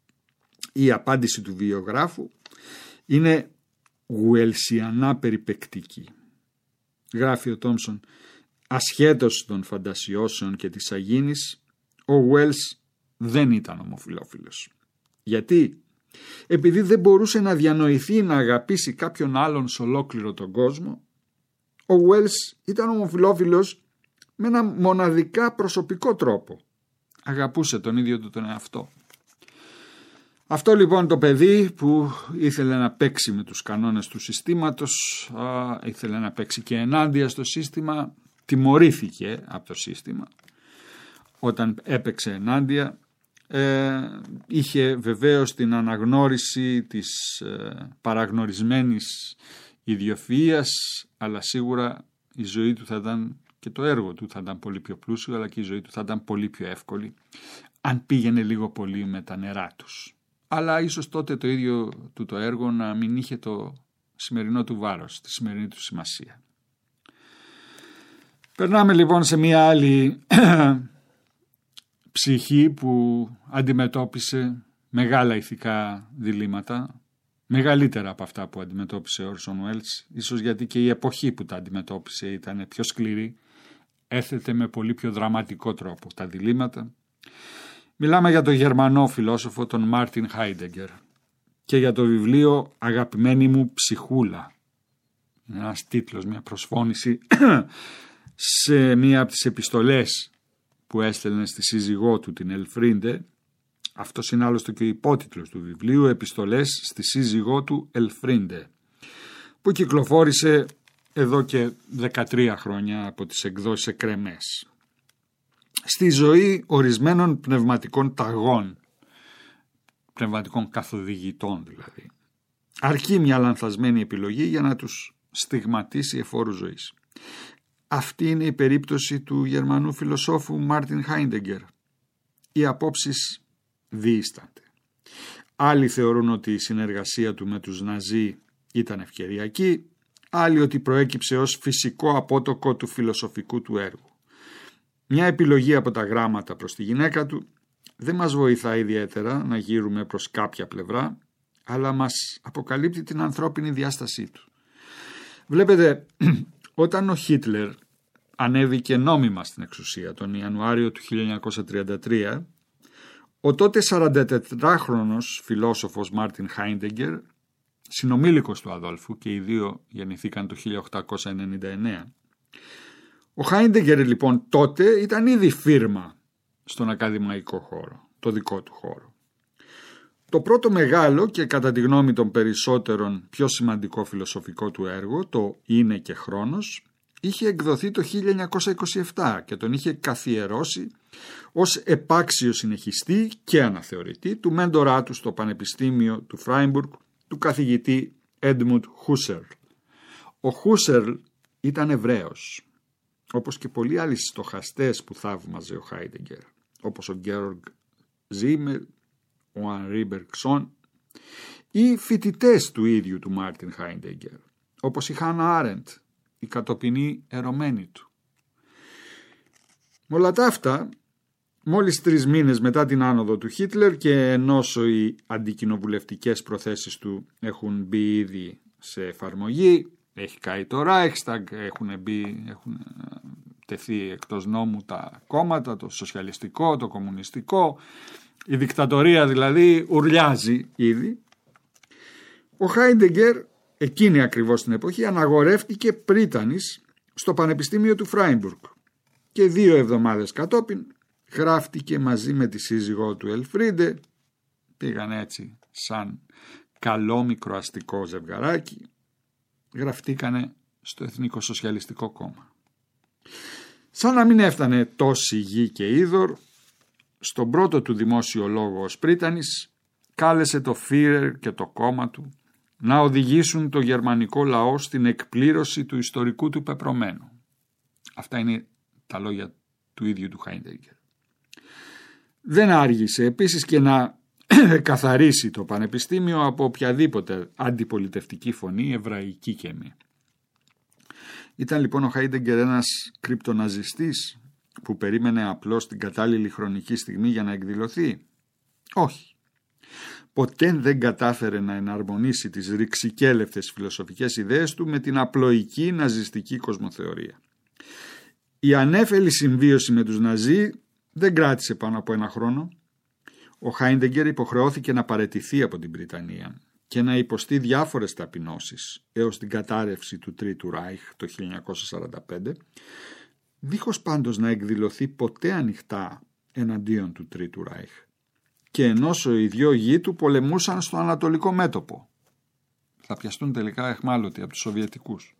Speaker 2: Η απάντηση του βιογράφου είναι γουελσιανά περιπεκτική. Γράφει ο Τόμψον: ασχέτως των φαντασιώσεων και της αγίνης, ο Welles δεν ήταν ομοφυλόφιλος. Γιατί? Επειδή δεν μπορούσε να διανοηθεί να αγαπήσει κάποιον άλλον σε ολόκληρο τον κόσμο, ο Welles ήταν ομοφυλόφιλος με ένα μοναδικά προσωπικό τρόπο. Αγαπούσε τον ίδιο του τον εαυτό. Αυτό λοιπόν το παιδί που ήθελε να παίξει με τους κανόνες του συστήματος, α, ήθελε να παίξει και ενάντια στο σύστημα, τιμωρήθηκε από το σύστημα. Όταν έπαιξε ενάντια, ε, είχε βεβαίως την αναγνώριση της ε, παραγνωρισμένης ιδιοφυΐας, αλλά σίγουρα η ζωή του θα ήταν και το έργο του θα ήταν πολύ πιο πλούσιο, αλλά και η ζωή του θα ήταν πολύ πιο εύκολη αν πήγαινε λίγο πολύ με τα νερά τους. Αλλά ίσως τότε το ίδιο του το έργο να μην είχε το σημερινό του βάρος, τη σημερινή του σημασία. Περνάμε λοιπόν σε μια άλλη ψυχή που αντιμετώπισε μεγάλα ηθικά διλήμματα, μεγαλύτερα από αυτά που αντιμετώπισε ο Όρσον Welles, ίσως γιατί και η εποχή που τα αντιμετώπισε ήταν πιο σκληρή, έθετε με πολύ πιο δραματικό τρόπο τα διλήμματα. Μιλάμε για τον Γερμανό φιλόσοφο τον Μάρτιν Χάιντεγκερ και για το βιβλίο «Αγαπημένη μου ψυχούλα». Είναι ένας τίτλος, μια προσφώνηση σε μία από τις επιστολές που έστελνε στη σύζυγό του την Ελφρίντε. Αυτός είναι άλλωστε και ο υπότιτλος του βιβλίου, «Επιστολές στη σύζυγό του Ελφρίντε», που κυκλοφόρησε εδώ και δεκατρία χρόνια από τις εκδόσεις Εκρεμές. Στη ζωή ορισμένων πνευματικών ταγών, πνευματικών καθοδηγητών δηλαδή, αρκεί μια λανθασμένη επιλογή για να τους στιγματίσει εφόρου ζωής. Αυτή είναι η περίπτωση του Γερμανού φιλοσόφου Μάρτιν Χάιντεγκερ. Οι απόψεις διήστανται. Άλλοι θεωρούν ότι η συνεργασία του με τους Ναζί ήταν ευκαιριακή, άλλοι ότι προέκυψε ως φυσικό απότοκο του φιλοσοφικού του έργου. Μια επιλογή από τα γράμματα προς τη γυναίκα του δεν μας βοηθά ιδιαίτερα να γύρουμε προς κάποια πλευρά, αλλά μας αποκαλύπτει την ανθρώπινη διάστασή του. Βλέπετε, όταν ο Χίτλερ ανέβηκε νόμιμα στην εξουσία τον Ιανουάριο του χίλια εννιακόσια τριάντα τρία, ο τότε σαραντατετράχρονος φιλόσοφος Μάρτιν Χάιντεγκερ, συνομήλικος του Αδόλφου και οι δύο γεννηθήκαν το χίλια οκτακόσια ενενήντα εννέα, ο Χάιντεγκερ λοιπόν τότε ήταν ήδη φίρμα στον ακαδημαϊκό χώρο, το δικό του χώρο. Το πρώτο μεγάλο και κατά τη γνώμη των περισσότερων πιο σημαντικό φιλοσοφικό του έργο, το «Είναι και χρόνος», είχε εκδοθεί το χίλια εννιακόσια είκοσι επτά και τον είχε καθιερώσει ως επάξιο συνεχιστή και αναθεωρητή του μέντορά του στο Πανεπιστήμιο του Φράιμπουργκ, του καθηγητή Έντμουντ Χούσερλ. Ο Χούσερλ ήταν Εβραίος, όπως και πολλοί άλλοι στοχαστές που θαύμαζε ο Χάιντεγκερ, όπως ο Γκέροργκ Ζίμελ, ο Ανρί Μπεργκσόν, ή φοιτητές του ίδιου του Μάρτιν Χάιντεγκερ, όπως η Χάνα Άρεντ, η κατοπινή ερωμένη του. Με όλα τα αυτά, μόλις τρεις μήνες μετά την άνοδο του Χίτλερ και ενώσο οι αντικοινοβουλευτικές προθέσεις του έχουν μπει ήδη σε εφαρμογή, έχει καεί το Reichstag, έχουν, μπει, έχουν τεθεί εκτός νόμου τα κόμματα, το σοσιαλιστικό, το κομμουνιστικό, η δικτατορία δηλαδή ουρλιάζει ήδη. Ο Χάιντεγκερ εκείνη ακριβώς την εποχή αναγορεύτηκε πρίτανης στο Πανεπιστήμιο του Φράιμπουργκ και δύο εβδομάδες κατόπιν γράφτηκε μαζί με τη σύζυγό του Ελφρίντε, πήγαν έτσι σαν καλό μικροαστικό ζευγαράκι, γραφτήκανε στο Εθνικό Σοσιαλιστικό Κόμμα. Σαν να μην έφτανε τόση γη και είδωρ, στον πρώτο του δημόσιο λόγο ως πρίτανης κάλεσε το Φίρερ και το κόμμα του να οδηγήσουν το γερμανικό λαό στην εκπλήρωση του ιστορικού του πεπρωμένου. Αυτά είναι τα λόγια του ίδιου του Χάιντεγκερ. Δεν άργησε επίσης και να καθαρίσει το πανεπιστήμιο από οποιαδήποτε αντιπολιτευτική φωνή, εβραϊκή και μη. Ήταν λοιπόν ο Χάιντεγκερ ένας κρυπτοναζιστής που περίμενε απλώς την κατάλληλη χρονική στιγμή για να εκδηλωθεί? Όχι. Ποτέ δεν κατάφερε να εναρμονίσει τις ρηξικέλευτες φιλοσοφικές ιδέες του με την απλοϊκή ναζιστική κοσμοθεωρία. Η ανέφελη συμβίωση με τους Ναζί δεν κράτησε πάνω από ένα χρόνο. Ο Χάιντεγκερ υποχρεώθηκε να παραιτηθεί από την Βρυτανία και να υποστεί διάφορες ταπεινώσεις έως την κατάρρευση του Τρίτου Ράιχ το χίλια εννιακόσια σαράντα πέντε, δίχως πάντως να εκδηλωθεί ποτέ ανοιχτά εναντίον του Τρίτου Ράιχ, και ενός οι δυο γη του πολεμούσαν στο ανατολικό μέτωπο. Θα πιαστούν τελικά αιχμάλωτοι από τους Σοβιετικούς.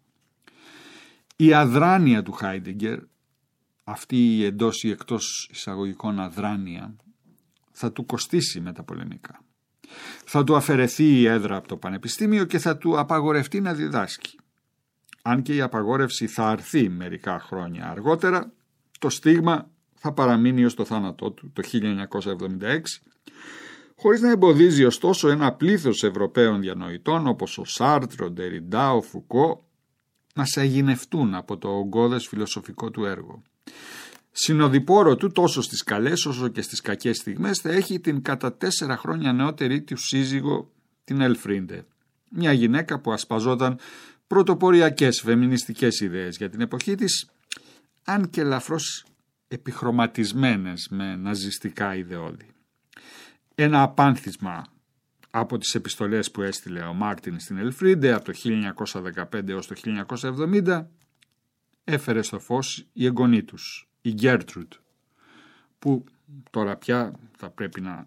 Speaker 2: Η αδράνεια του Χάιντεγκερ, αυτή η εντός ή εκτός εισαγωγικών αδράνεια, θα του κοστίσει μεταπολεμικά. Θα του αφαιρεθεί η έδρα από το πανεπιστήμιο και θα του απαγορευτεί να διδάσκει. Αν και η απαγόρευση θα αρθεί μερικά χρόνια αργότερα, το στίγμα θα παραμείνει ως το θάνατό του το χίλια εννιακόσια εβδομήντα έξι, χωρίς να εμποδίζει ωστόσο ένα πλήθος Ευρωπαίων διανοητών όπως ο Σάρτρ, ο Ντεριντά, ο Φουκώ να σαγηνευτούν από το ογκώδες φιλοσοφικό του έργο. Συνοδοιπόρο του τόσο στις καλές όσο και στις κακές στιγμές θα έχει την κατά τέσσερα χρόνια νεότερη του σύζυγο, την Ελφρίντε, μια γυναίκα που ασπαζόταν πρωτοποριακές φεμινιστικές ιδέες για την εποχή της, αν και ελαφρώς επιχρωματισμένες με ναζιστικά ιδεώδη. Ένα απάνθισμα από τις επιστολές που έστειλε ο Μάρτιν στην Ελφρίντε από το χίλια εννιακόσια δεκαπέντε έως το χίλια εννιακόσια εβδομήντα έφερε στο φως η εγγονή τους, η Γκέρτρουντ, που τώρα πια θα πρέπει να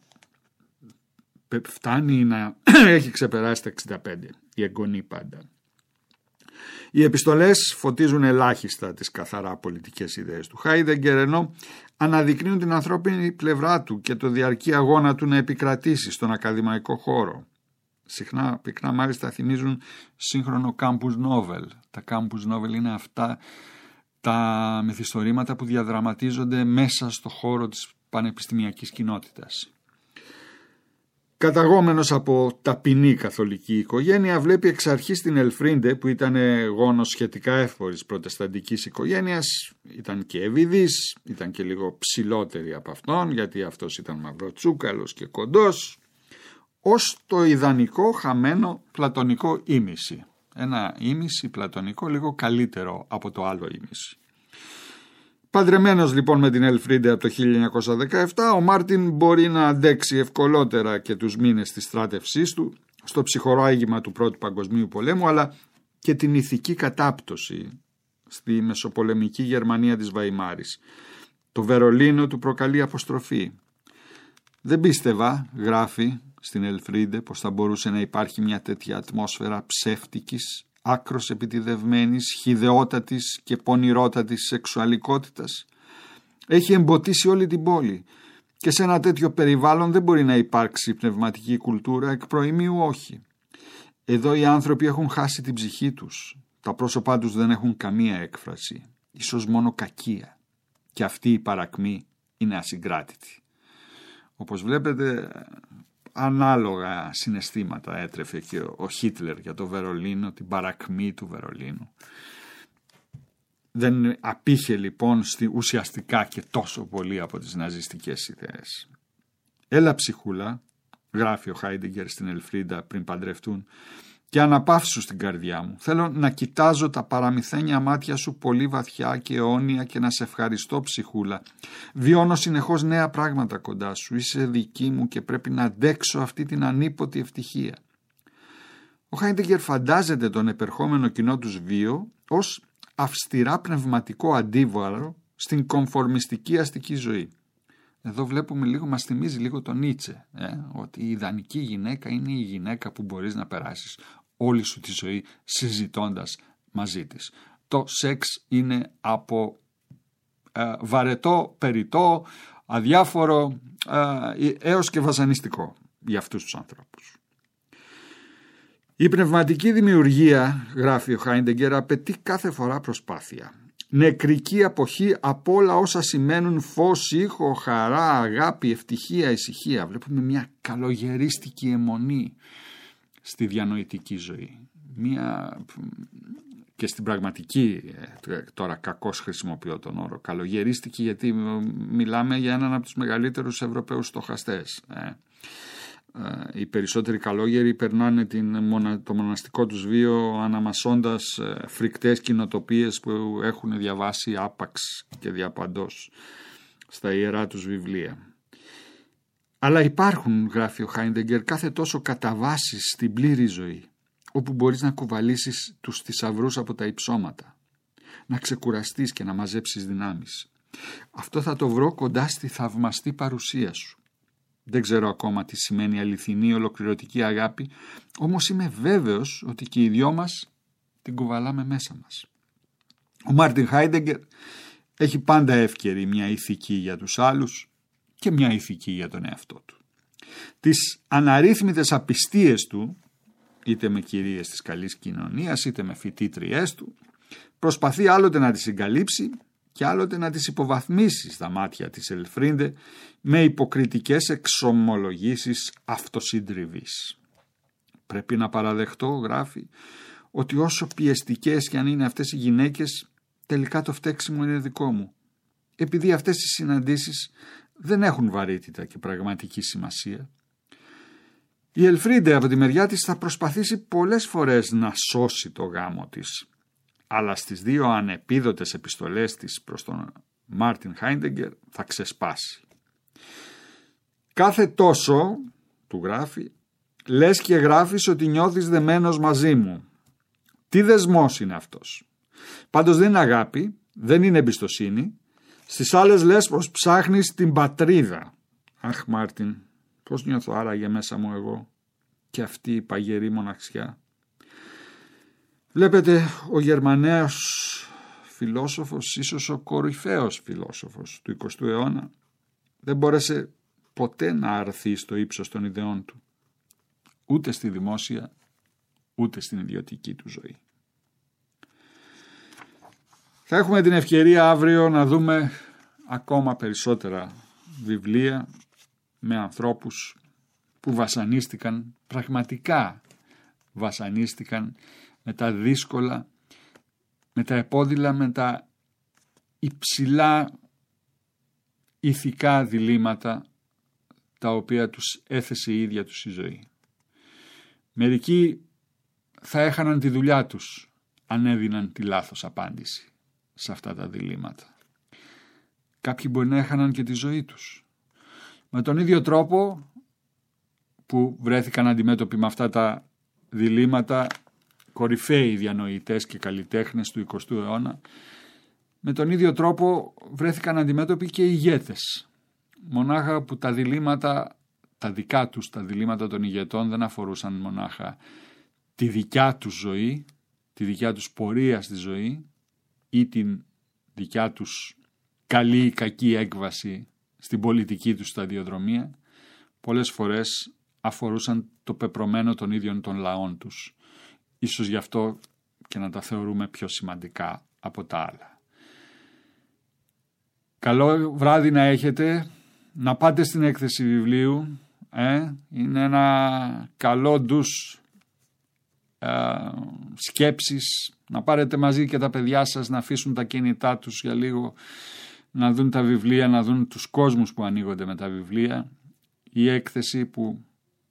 Speaker 2: φτάνει να έχει ξεπεράσει τα εξήντα πέντε, η εγγονή πάντα. Οι επιστολές φωτίζουν ελάχιστα τις καθαρά πολιτικές ιδέες του Χάιντεγκερ, ενώ αναδεικνύουν την ανθρώπινη πλευρά του και το διαρκή αγώνα του να επικρατήσει στον ακαδημαϊκό χώρο. Συχνά, πυκνά μάλιστα, θυμίζουν σύγχρονο campus novel. Τα campus novel είναι αυτά τα μυθιστορήματα που διαδραματίζονται μέσα στο χώρο της πανεπιστημιακής κοινότητας. Καταγόμενος από ταπεινή καθολική οικογένεια, βλέπει εξ αρχής την Ελφρίντε, που ήταν γόνος σχετικά εύπορης προτεσταντικής οικογένειας, ήταν και ευηδής, ήταν και λίγο ψηλότερη από αυτόν, γιατί αυτός ήταν μαυροτσούκαλος και κοντός, ως το ιδανικό χαμένο πλατωνικό ήμιση. Ένα ήμιση πλατωνικό λίγο καλύτερο από το άλλο ήμιση. Παντρεμένος λοιπόν με την Ελφρίντε από το χίλια εννιακόσια δεκαεπτά, ο Μάρτιν μπορεί να αντέξει ευκολότερα και τους μήνες της στράτευσής του στο ψυχράγημα του Πρώτου Παγκοσμίου Πολέμου, αλλά και την ηθική κατάπτωση στη μεσοπολεμική Γερμανία της Βαϊμάρης. Το Βερολίνο του προκαλεί αποστροφή. «Δεν πίστευα», γράφει, στην Ελφρίντε πως θα μπορούσε να υπάρχει μια τέτοια ατμόσφαιρα ψεύτικης, άκρος επιτιδευμένης, χυδαιότατης και πονηρότατης σεξουαλικότητας. Έχει εμποτίσει όλη την πόλη και σε ένα τέτοιο περιβάλλον δεν μπορεί να υπάρξει πνευματική κουλτούρα, εκ προημίου όχι. Εδώ οι άνθρωποι έχουν χάσει την ψυχή τους, τα πρόσωπά τους δεν έχουν καμία έκφραση, ίσως μόνο κακία, και αυτή η παρακμή είναι ασυγκράτητη. Όπως βλέπετε, ανάλογα συναισθήματα έτρεφε και ο Χίτλερ για το Βερολίνο, την παρακμή του Βερολίνου. Δεν απήχε λοιπόν ουσιαστικά και τόσο πολύ από τις ναζιστικές ιδέες. «Έλα ψυχούλα», γράφει ο Χάιντεγκερ στην Ελφρίντα πριν παντρευτούν, «και αναπαύσου στην καρδιά μου. Θέλω να κοιτάζω τα παραμυθένια μάτια σου πολύ βαθιά και αιώνια και να σε ευχαριστώ ψυχούλα. Βιώνω συνεχώς νέα πράγματα κοντά σου. Είσαι δική μου και πρέπει να αντέξω αυτή την ανίποτη ευτυχία». Ο Χάιντεγκερ φαντάζεται τον επερχόμενο κοινό τους βίο ως αυστηρά πνευματικό αντίβαρο στην κομφορμιστική αστική ζωή. Εδώ βλέπουμε λίγο, μας θυμίζει λίγο τον Νίτσε, ε, ότι η ιδανική γυναίκα είναι η γυναίκα που μπορείς να περάσεις όλη σου τη ζωή συζητώντας μαζί της. Το σεξ είναι από ε, βαρετό, περιττό, αδιάφορο ε, έως και βασανιστικό για αυτούς τους ανθρώπους. Η πνευματική δημιουργία, γράφει ο Χάιντεγκερ, απαιτεί κάθε φορά προσπάθεια. Νεκρική αποχή από όλα όσα σημαίνουν φως, ήχο, χαρά, αγάπη, ευτυχία, ησυχία. Βλέπουμε μια καλογερίστικη αιμονή στη διανοητική ζωή. Μια... και στην πραγματική, τώρα κακώς χρησιμοποιώ τον όρο καλογερίστικη, γιατί μιλάμε για έναν από τους μεγαλύτερους Ευρωπαίους στοχαστές. Οι περισσότεροι καλόγεροι περνάνε την, το μοναστικό τους βίο αναμασώντας φρικτές κοινοτοπίες που έχουν διαβάσει άπαξ και διαπαντός στα ιερά τους βιβλία. Αλλά υπάρχουν, γράφει ο Χάιντεγκερ, κάθε τόσο καταβάσεις στην πλήρη ζωή, όπου μπορείς να κουβαλήσεις τους θησαυρούς από τα υψώματα, να ξεκουραστείς και να μαζέψεις δυνάμεις. Αυτό θα το βρω κοντά στη θαυμαστή παρουσία σου. Δεν ξέρω ακόμα τι σημαίνει αληθινή ολοκληρωτική αγάπη, όμως είμαι βέβαιος ότι και οι δυο μας την κουβαλάμε μέσα μας. Ο Μάρτιν Χάιντεγκερ έχει πάντα εύκαιρη μια ηθική για τους άλλους και μια ηθική για τον εαυτό του. Τις αναρρύθμιτες απιστίες του, είτε με κυρίες της καλής κοινωνίας είτε με φοιτήτριές του, προσπαθεί άλλοτε να τις συγκαλύψει και άλλοτε να τις υποβαθμίσει στα μάτια της Ελφρίντε με υποκριτικές εξομολογήσεις αυτοσυντριβής. Πρέπει να παραδεχτώ, γράφει, ότι όσο πιεστικές κι αν είναι αυτές οι γυναίκες, τελικά το φταίξιμο είναι δικό μου, επειδή αυτές οι συναντήσεις δεν έχουν βαρύτητα και πραγματική σημασία. Η Ελφρίντε από τη μεριά της θα προσπαθήσει πολλές φορές να σώσει το γάμο της, αλλά στις δύο ανεπίδοτες επιστολές της προς τον Μάρτιν Χάιντεγκερ θα ξεσπάσει. «Κάθε τόσο», του γράφει, «λες και γράφεις ότι νιώθεις δεμένος μαζί μου. Τι δεσμός είναι αυτός? Πάντως δεν είναι αγάπη, δεν είναι εμπιστοσύνη. Στις άλλες λες πως ψάχνεις την πατρίδα. Αχ Μάρτιν, πώς νιώθω άραγε μέσα μου εγώ και αυτή η παγερή μοναξιά». Βλέπετε, ο Γερμαναίος φιλόσοφος, ίσως ο κορυφαίος φιλόσοφος του εικοστού αιώνα, δεν μπόρεσε ποτέ να αρθεί στο ύψος των ιδεών του, ούτε στη δημόσια, ούτε στην ιδιωτική του ζωή. Θα έχουμε την ευκαιρία αύριο να δούμε ακόμα περισσότερα βιβλία με ανθρώπους που βασανίστηκαν, πραγματικά βασανίστηκαν με τα δύσκολα, με τα επώδυλα, με τα υψηλά ηθικά διλήμματα τα οποία τους έθεσε η ίδια τους η ζωή. Μερικοί θα έχαναν τη δουλειά τους αν έδιναν τη λάθος απάντηση σε αυτά τα διλήμματα. Κάποιοι μπορεί να έχαναν και τη ζωή τους. Με τον ίδιο τρόπο που βρέθηκαν αντιμέτωποι με αυτά τα διλήμματα κορυφαίοι διανοητές και καλλιτέχνες του εικοστού αιώνα, με τον ίδιο τρόπο βρέθηκαν αντιμέτωποι και οι ηγέτες. Μονάχα που τα διλήμματα τα δικά τους, τα διλήμματα των ηγετών δεν αφορούσαν μονάχα τη δικιά τους ζωή, τη δικιά τους πορεία στη ζωή ή την δικιά τους καλή ή κακή έκβαση στην πολιτική τους σταδιοδρομία. Πολλές φορές αφορούσαν το πεπρωμένο των ίδιων των λαών τους. Ίσως γι' αυτό και να τα θεωρούμε πιο σημαντικά από τα άλλα. Καλό βράδυ να έχετε, να πάτε στην έκθεση βιβλίου, ε? Είναι ένα καλό ντους ε, σκέψεις, να πάρετε μαζί και τα παιδιά σας, να αφήσουν τα κινητά τους για λίγο, να δουν τα βιβλία, να δουν τους κόσμους που ανοίγονται με τα βιβλία. Η έκθεση που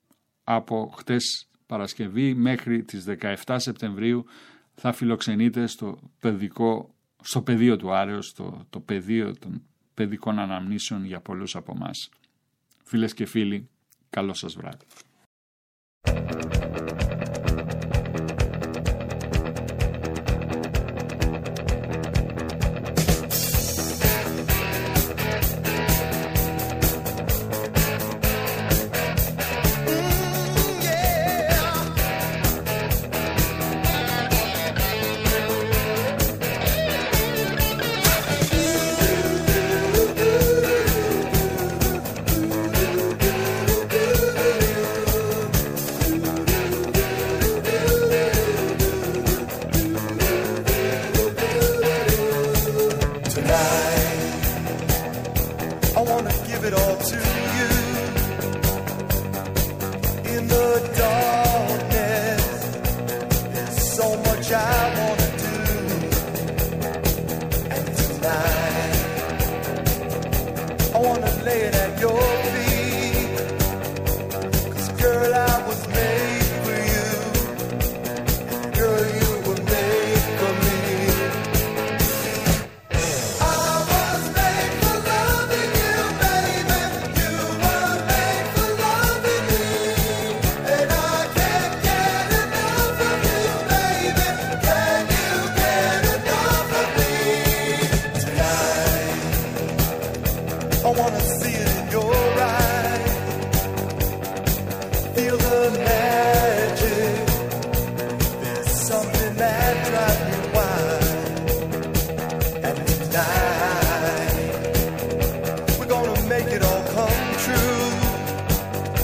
Speaker 2: από χτες Παρασκευή μέχρι τις δεκαεφτά Σεπτεμβρίου θα φιλοξενείται στο, παιδικό, στο πεδίο του Άρεως, στο το πεδίο των παιδικών αναμνήσεων για πολλούς από εμάς. Φίλες και φίλοι, καλό σας βράδυ.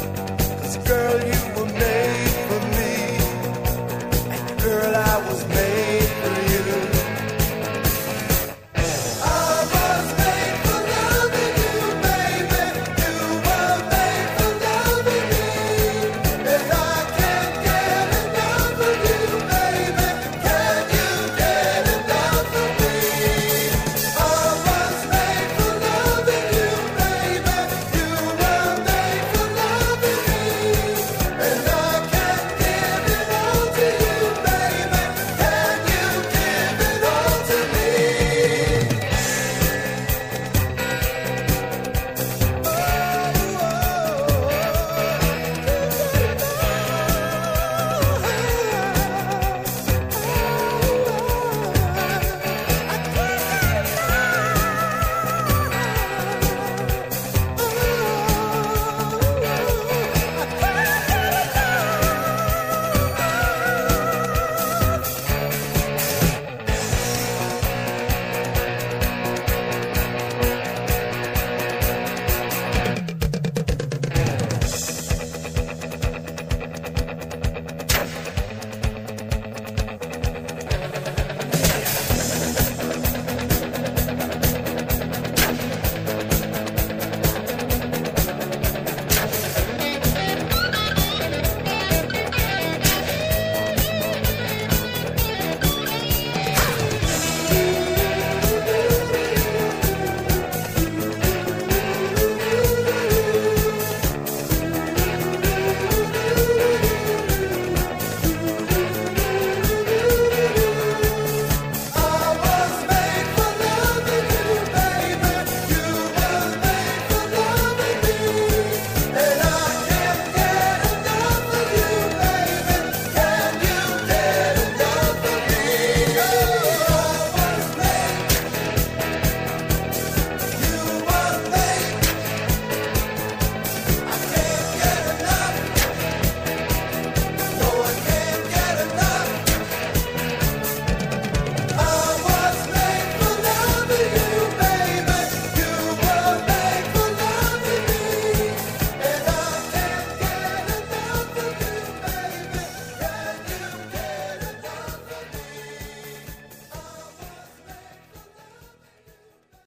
Speaker 2: Girl, I was made